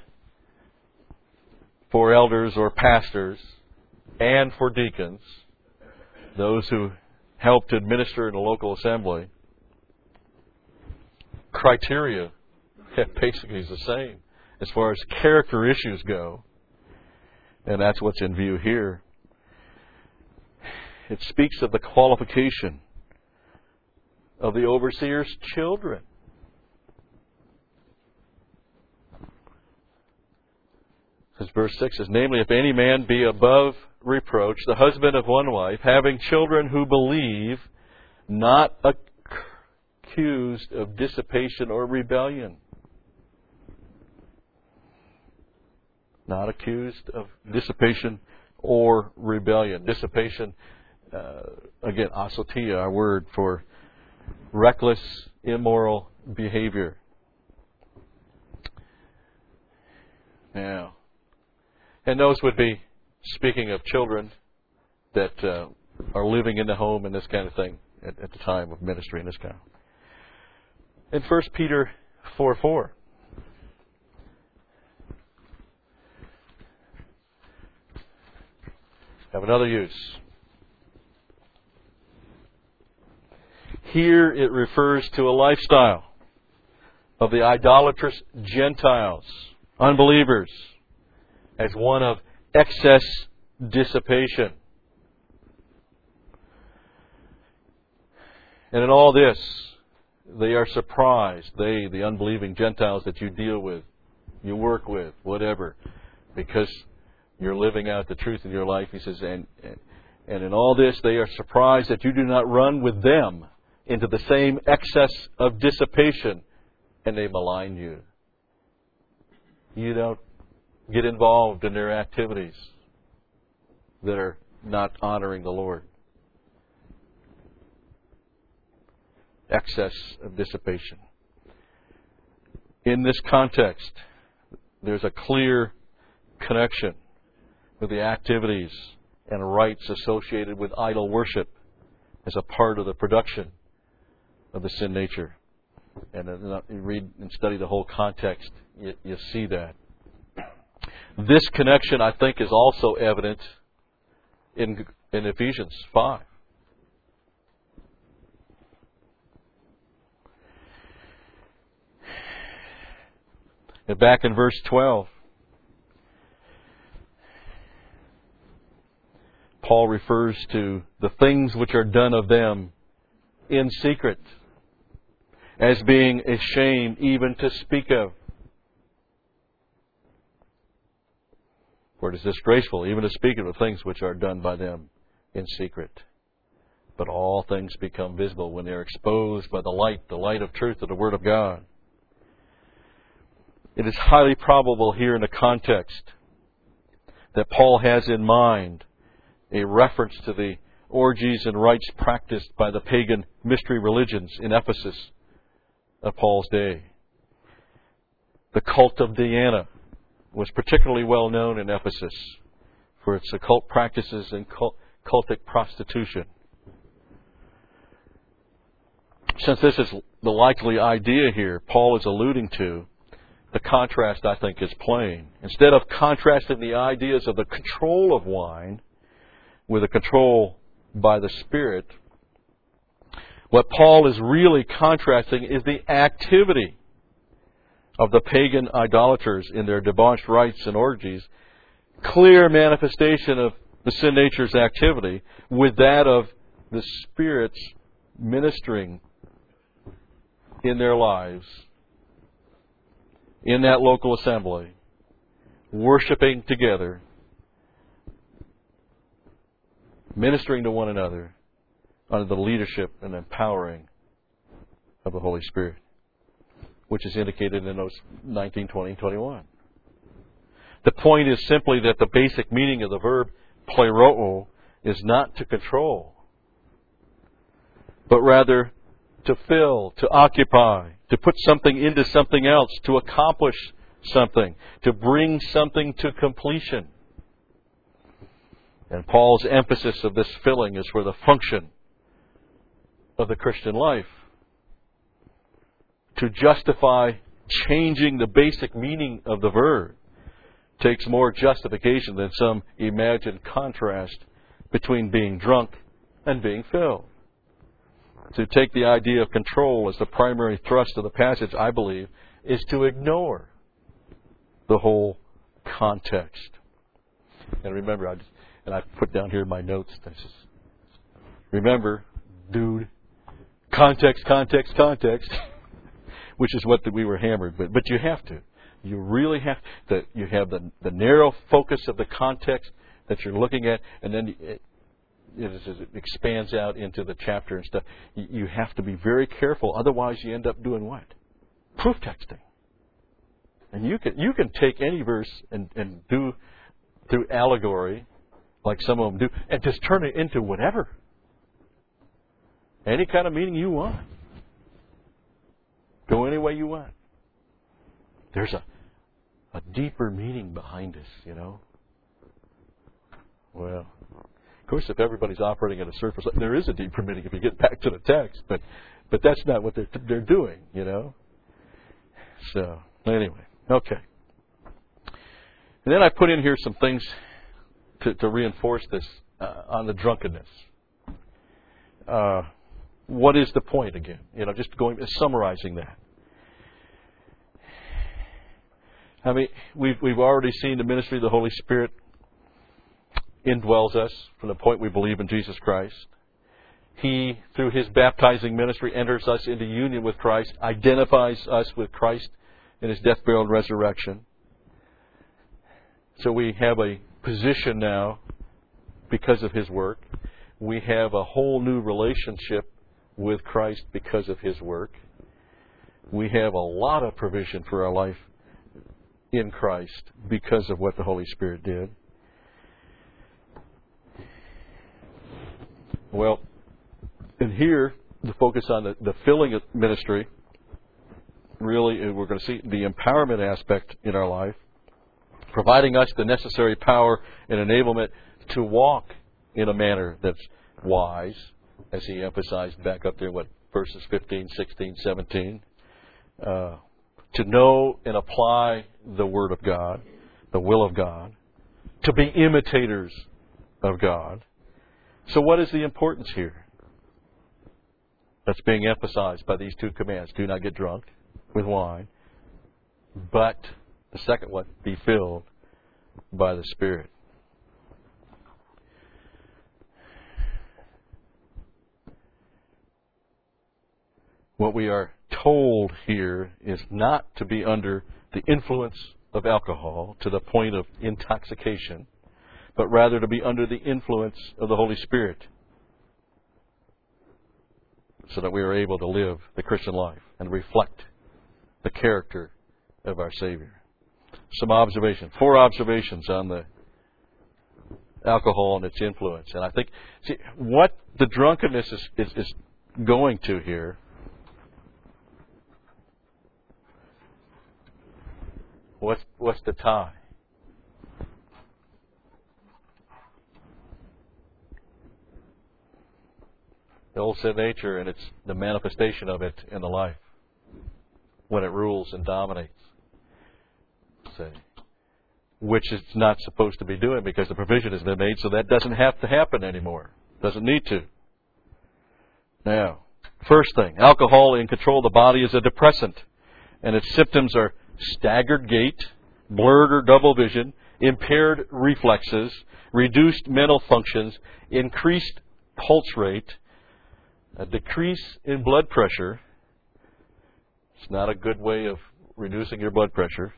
for elders or pastors and for deacons, those who help to administer in a local assembly, criteria basically is the same as far as character issues go. And that's what's in view here. It speaks of the qualification of the overseer's children. As verse six says, namely, if any man be above reproach, the husband of one wife, having children who believe, not accused of dissipation or rebellion. Not accused of dissipation or rebellion. Dissipation, uh, again, asotia, our word for reckless, immoral behavior. Now, and those would be speaking of children that uh, are living in the home and this kind of thing at, at the time of ministry and this kind of. In First Peter four four. Have another use. Here it refers to a lifestyle of the idolatrous Gentiles, unbelievers, as one of excess dissipation. And in all this, they are surprised, they, the unbelieving Gentiles that you deal with, you work with, whatever, because you're living out the truth in your life. He says, and, and in all this, they are surprised that you do not run with them into the same excess of dissipation, and they malign you. You don't get involved in their activities that are not honoring the Lord. Excess of dissipation. In this context, there's a clear connection with the activities and rites associated with idol worship as a part of the production of the sin nature. And you read and study the whole context, you, you see that. This connection, I think, is also evident in, in Ephesians five. And back in verse twelve, Paul refers to the things which are done of them in secret as being a shame even to speak of. For it is disgraceful even to speak of the things which are done by them in secret. But all things become visible when they are exposed by the light, the light of truth of the Word of God. It is highly probable here in the context that Paul has in mind a reference to the orgies and rites practiced by the pagan mystery religions in Ephesus of Paul's day. The cult of Diana was particularly well known in Ephesus for its occult practices and cultic prostitution. Since this is the likely idea here Paul is alluding to, the contrast, I think, is plain. Instead of contrasting the ideas of the control of wine with the control by the Spirit, what Paul is really contrasting is the activity of the pagan idolaters in their debauched rites and orgies, clear manifestation of the sin nature's activity, with that of the Spirit's ministering in their lives, in that local assembly, worshiping together, ministering to one another under the leadership and empowering of the Holy Spirit, which is indicated in those nineteen, twenty, and twenty-one. The point is simply that the basic meaning of the verb pleroo is not to control, but rather to fill, to occupy, to put something into something else, to accomplish something, to bring something to completion. And Paul's emphasis of this filling is for the function of the Christian life. To justify changing the basic meaning of the verb takes more justification than some imagined contrast between being drunk and being filled. To take the idea of control as the primary thrust of the passage, I believe, is to ignore the whole context. And remember, I just, and I put down here in my notes, this is, remember, dude, context, context, context, which is what we were hammered with. But you have to. You really have to. You have the, the narrow focus of the context that you're looking at, and then it, it, is, it expands out into the chapter and stuff. You, you have to be very careful. Otherwise, you end up doing what? Proof texting. And you can you can take any verse and, and do through allegory, like some of them do, and just turn it into whatever. Any kind of meaning you want. Go any way you want. There's a, a deeper meaning behind this, you know. Well, of course, if everybody's operating at a surface, there is a deeper meaning if you get back to the text, but but that's not what they're they're doing, you know. So anyway, okay. And then I put in here some things to, to reinforce this uh, on the drunkenness. Uh, what is the point again? You know, just going summarizing that. I mean, we've we've already seen the ministry of the Holy Spirit indwells us from the point we believe in Jesus Christ. He, through His baptizing ministry, enters us into union with Christ, identifies us with Christ in His death, burial, and resurrection. So we have a position now because of His work. We have a whole new relationship with Christ because of His work. We have a lot of provision for our life in Christ because of what the Holy Spirit did. Well, and here, the focus on the, the filling of ministry, really, we're going to see the empowerment aspect in our life, providing us the necessary power and enablement to walk in a manner that's wise, as he emphasized back up there, what, verses fifteen, sixteen, seventeen, uh, to know and apply the Word of God, the will of God, to be imitators of God. So what is the importance here that's being emphasized by these two commands? Do not get drunk with wine. but the second one, be filled by the Spirit. What we are told here is not to be under the influence of alcohol to the point of intoxication, but rather to be under the influence of the Holy Spirit so that we are able to live the Christian life and reflect the character of our Savior. Some observations, four observations on the alcohol and its influence. And I think, see, what the drunkenness is, is, is going to here What's, what's the tie? The old sin nature and it's the manifestation of it in the life when it rules and dominates. Say, which it's not supposed to be doing because the provision has been made so that doesn't have to happen anymore. Doesn't need to. Now, first thing, alcohol in control of the body is a depressant, and its symptoms are staggered gait, blurred or double vision, impaired reflexes, reduced mental functions, increased pulse rate, a decrease in blood pressure. It's not a good way of reducing your blood pressure.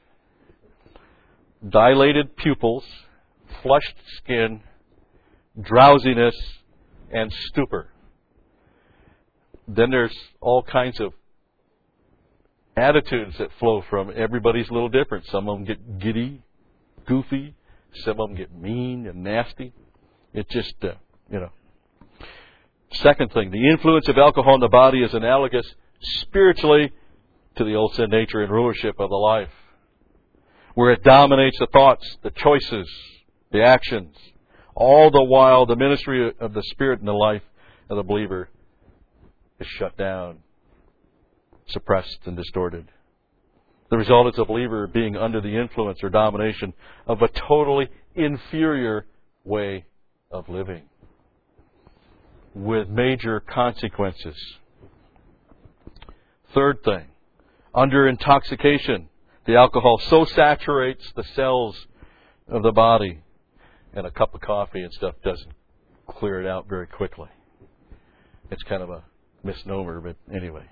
Dilated pupils, flushed skin, drowsiness, and stupor. Then there's all kinds of attitudes that flow from everybody's a little different. Some of them get giddy, goofy. Some of them get mean and nasty. It just, uh, you know. Second thing, the influence of alcohol in the body is analogous spiritually to the old sin nature and rulership of the life, where it dominates the thoughts, the choices, the actions. All the while, the ministry of the Spirit in the life of the believer is shut down, suppressed and distorted. The result is a believer being under the influence or domination of a totally inferior way of living with major consequences. Third thing, under intoxication, the alcohol so saturates the cells of the body, and a cup of coffee and stuff doesn't clear it out very quickly. It's kind of a misnomer, but anyway.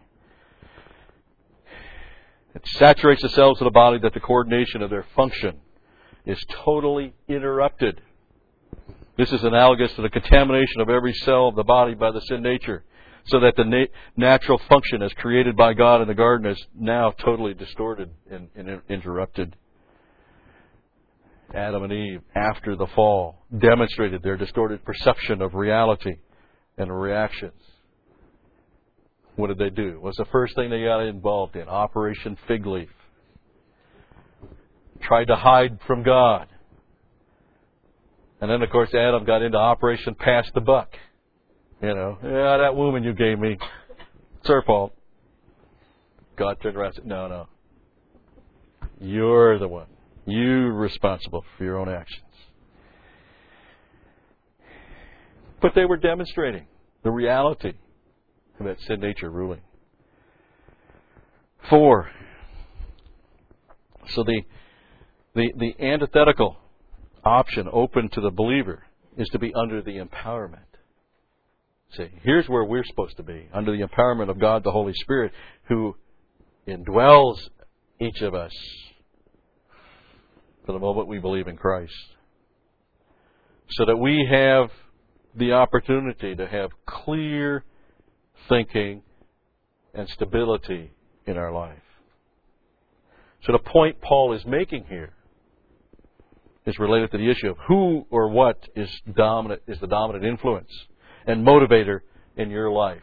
It saturates the cells of the body that the coordination of their function is totally interrupted. This is analogous to the contamination of every cell of the body by the sin nature, so that the na- natural function as created by God in the garden is now totally distorted and, and interrupted. Adam and Eve, after the fall, demonstrated their distorted perception of reality and reactions. What did they do? What's the first thing they got involved in? Operation Fig Leaf. Tried to hide from God. And then, of course, Adam got into Operation Pass the Buck. You know, yeah, that woman you gave me, it's her fault. God turned around and said, no, no. You're the one. You're responsible for your own actions. But they were demonstrating the reality of that sin nature ruling. Four. So the, the, the antithetical option open to the believer is to be under the empowerment. See, here's where we're supposed to be, under the empowerment of God, the Holy Spirit, who indwells each of us for the moment we believe in Christ. So that we have the opportunity to have clear thinking and stability in our life. So the point Paul is making here is related to the issue of who or what is dominant is the dominant influence and motivator in your life,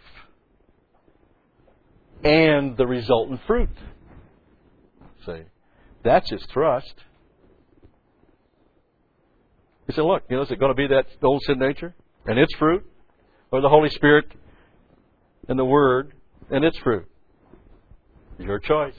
and the resultant fruit. See, that's his thrust. He said, look, you know, is it going to be that old sin nature and its fruit, or the Holy Spirit and the Word and its fruit? Your choice.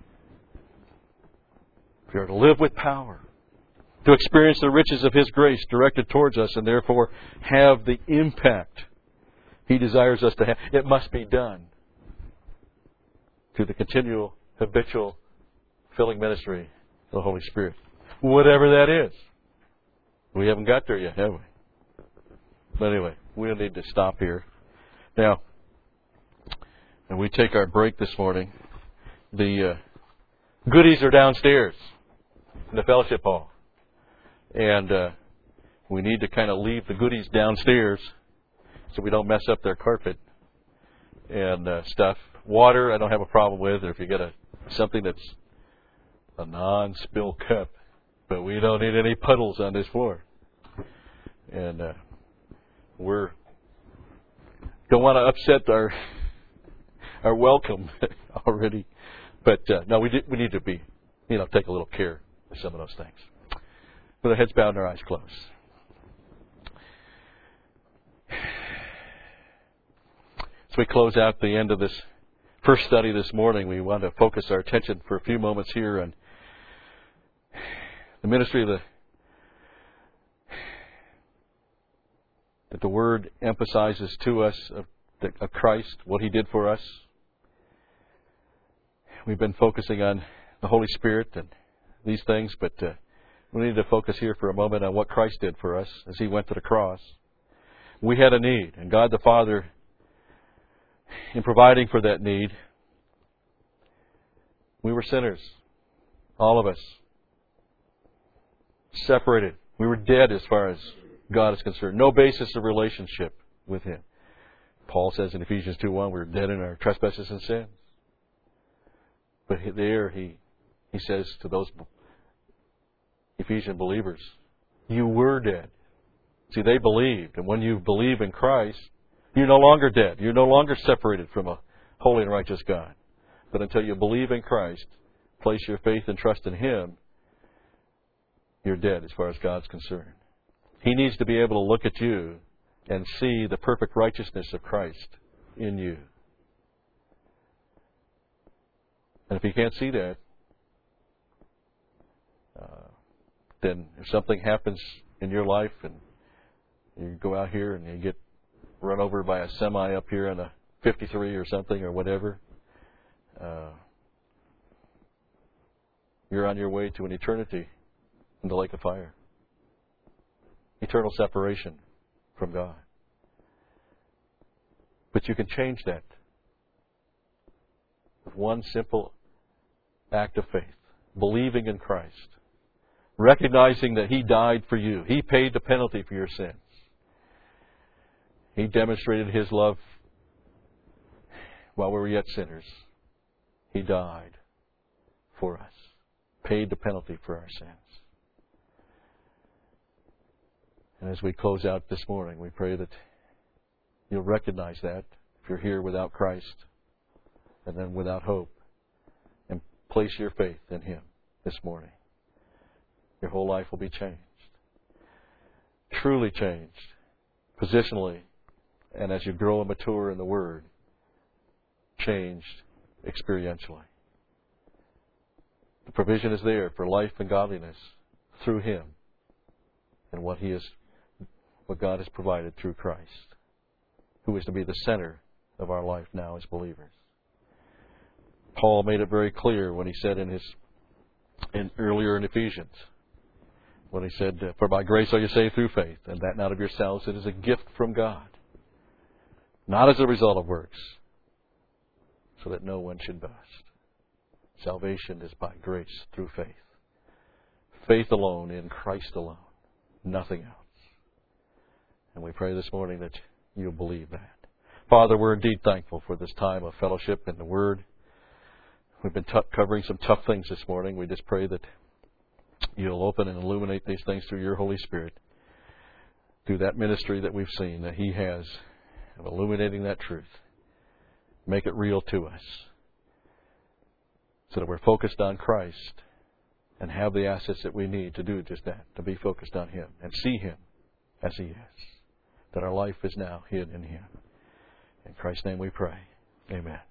If you are to live with power, to experience the riches of His grace directed towards us, and therefore have the impact He desires us to have, it must be done through the continual, habitual indwelling ministry of the Holy Spirit. Whatever that is. We haven't got there yet, have we? But anyway, we'll need to stop here. Now, when we take our break this morning, the uh, goodies are downstairs in the fellowship hall. And uh, we need to kind of leave the goodies downstairs so we don't mess up their carpet and uh, stuff. Water, I don't have a problem with, or if you get a something that's a non-spill cup, but we don't need any puddles on this floor. And uh, we're don't want to upset our our welcome already, but uh, no, we did, we need to be, you know, take a little care of some of those things. With our heads bowed and our eyes closed. As we close out the end of this first study this morning, we want to focus our attention for a few moments here on the ministry of the that the Word emphasizes to us of, of Christ, what He did for us. We've been focusing on the Holy Spirit and these things, but uh, we need to focus here for a moment on what Christ did for us as He went to the cross. We had a need, and God the Father, in providing for that need, we were sinners. All of us. Separated. We were dead as far as God is concerned. No basis of relationship with Him. Paul says in Ephesians two one, we're dead in our trespasses and sins. But there he, he says to those Ephesian believers, you were dead. See, they believed. And when you believe in Christ, you're no longer dead. You're no longer separated from a holy and righteous God. But until you believe in Christ, place your faith and trust in Him, you're dead as far as God's concerned. He needs to be able to look at you and see the perfect righteousness of Christ in you. And if He can't see that, uh, then if something happens in your life and you go out here and you get run over by a semi up here on a fifty-three or something or whatever, uh, you're on your way to an eternity in the lake of fire. Eternal separation from God. But you can change that with one simple act of faith. Believing in Christ. Recognizing that He died for you. He paid the penalty for your sins. He demonstrated His love while we were yet sinners. He died for us. Paid the penalty for our sins. And as we close out this morning, we pray that you'll recognize that if you're here without Christ and then without hope, and place your faith in Him this morning. Your whole life will be changed. Truly changed. Positionally, and as you grow and mature in the Word, changed experientially. The provision is there for life and godliness through Him and what He is, what God has provided through Christ, who is to be the center of our life now as believers. Paul made it very clear when he said in his in earlier in Ephesians, when he said, "For by grace are you saved through faith, and that not of yourselves; it is a gift from God, not as a result of works, so that no one should boast." Salvation is by grace through faith. Faith alone in Christ alone, nothing else. And we pray this morning that you'll believe that. Father, we're indeed thankful for this time of fellowship in the Word. We've been t- covering some tough things this morning. We just pray that you'll open and illuminate these things through your Holy Spirit, through that ministry that we've seen that He has of illuminating that truth. Make it real to us so that we're focused on Christ and have the assets that we need to do just that, to be focused on Him and see Him as He is. That our life is now hid in Him. In Christ's name we pray. Amen.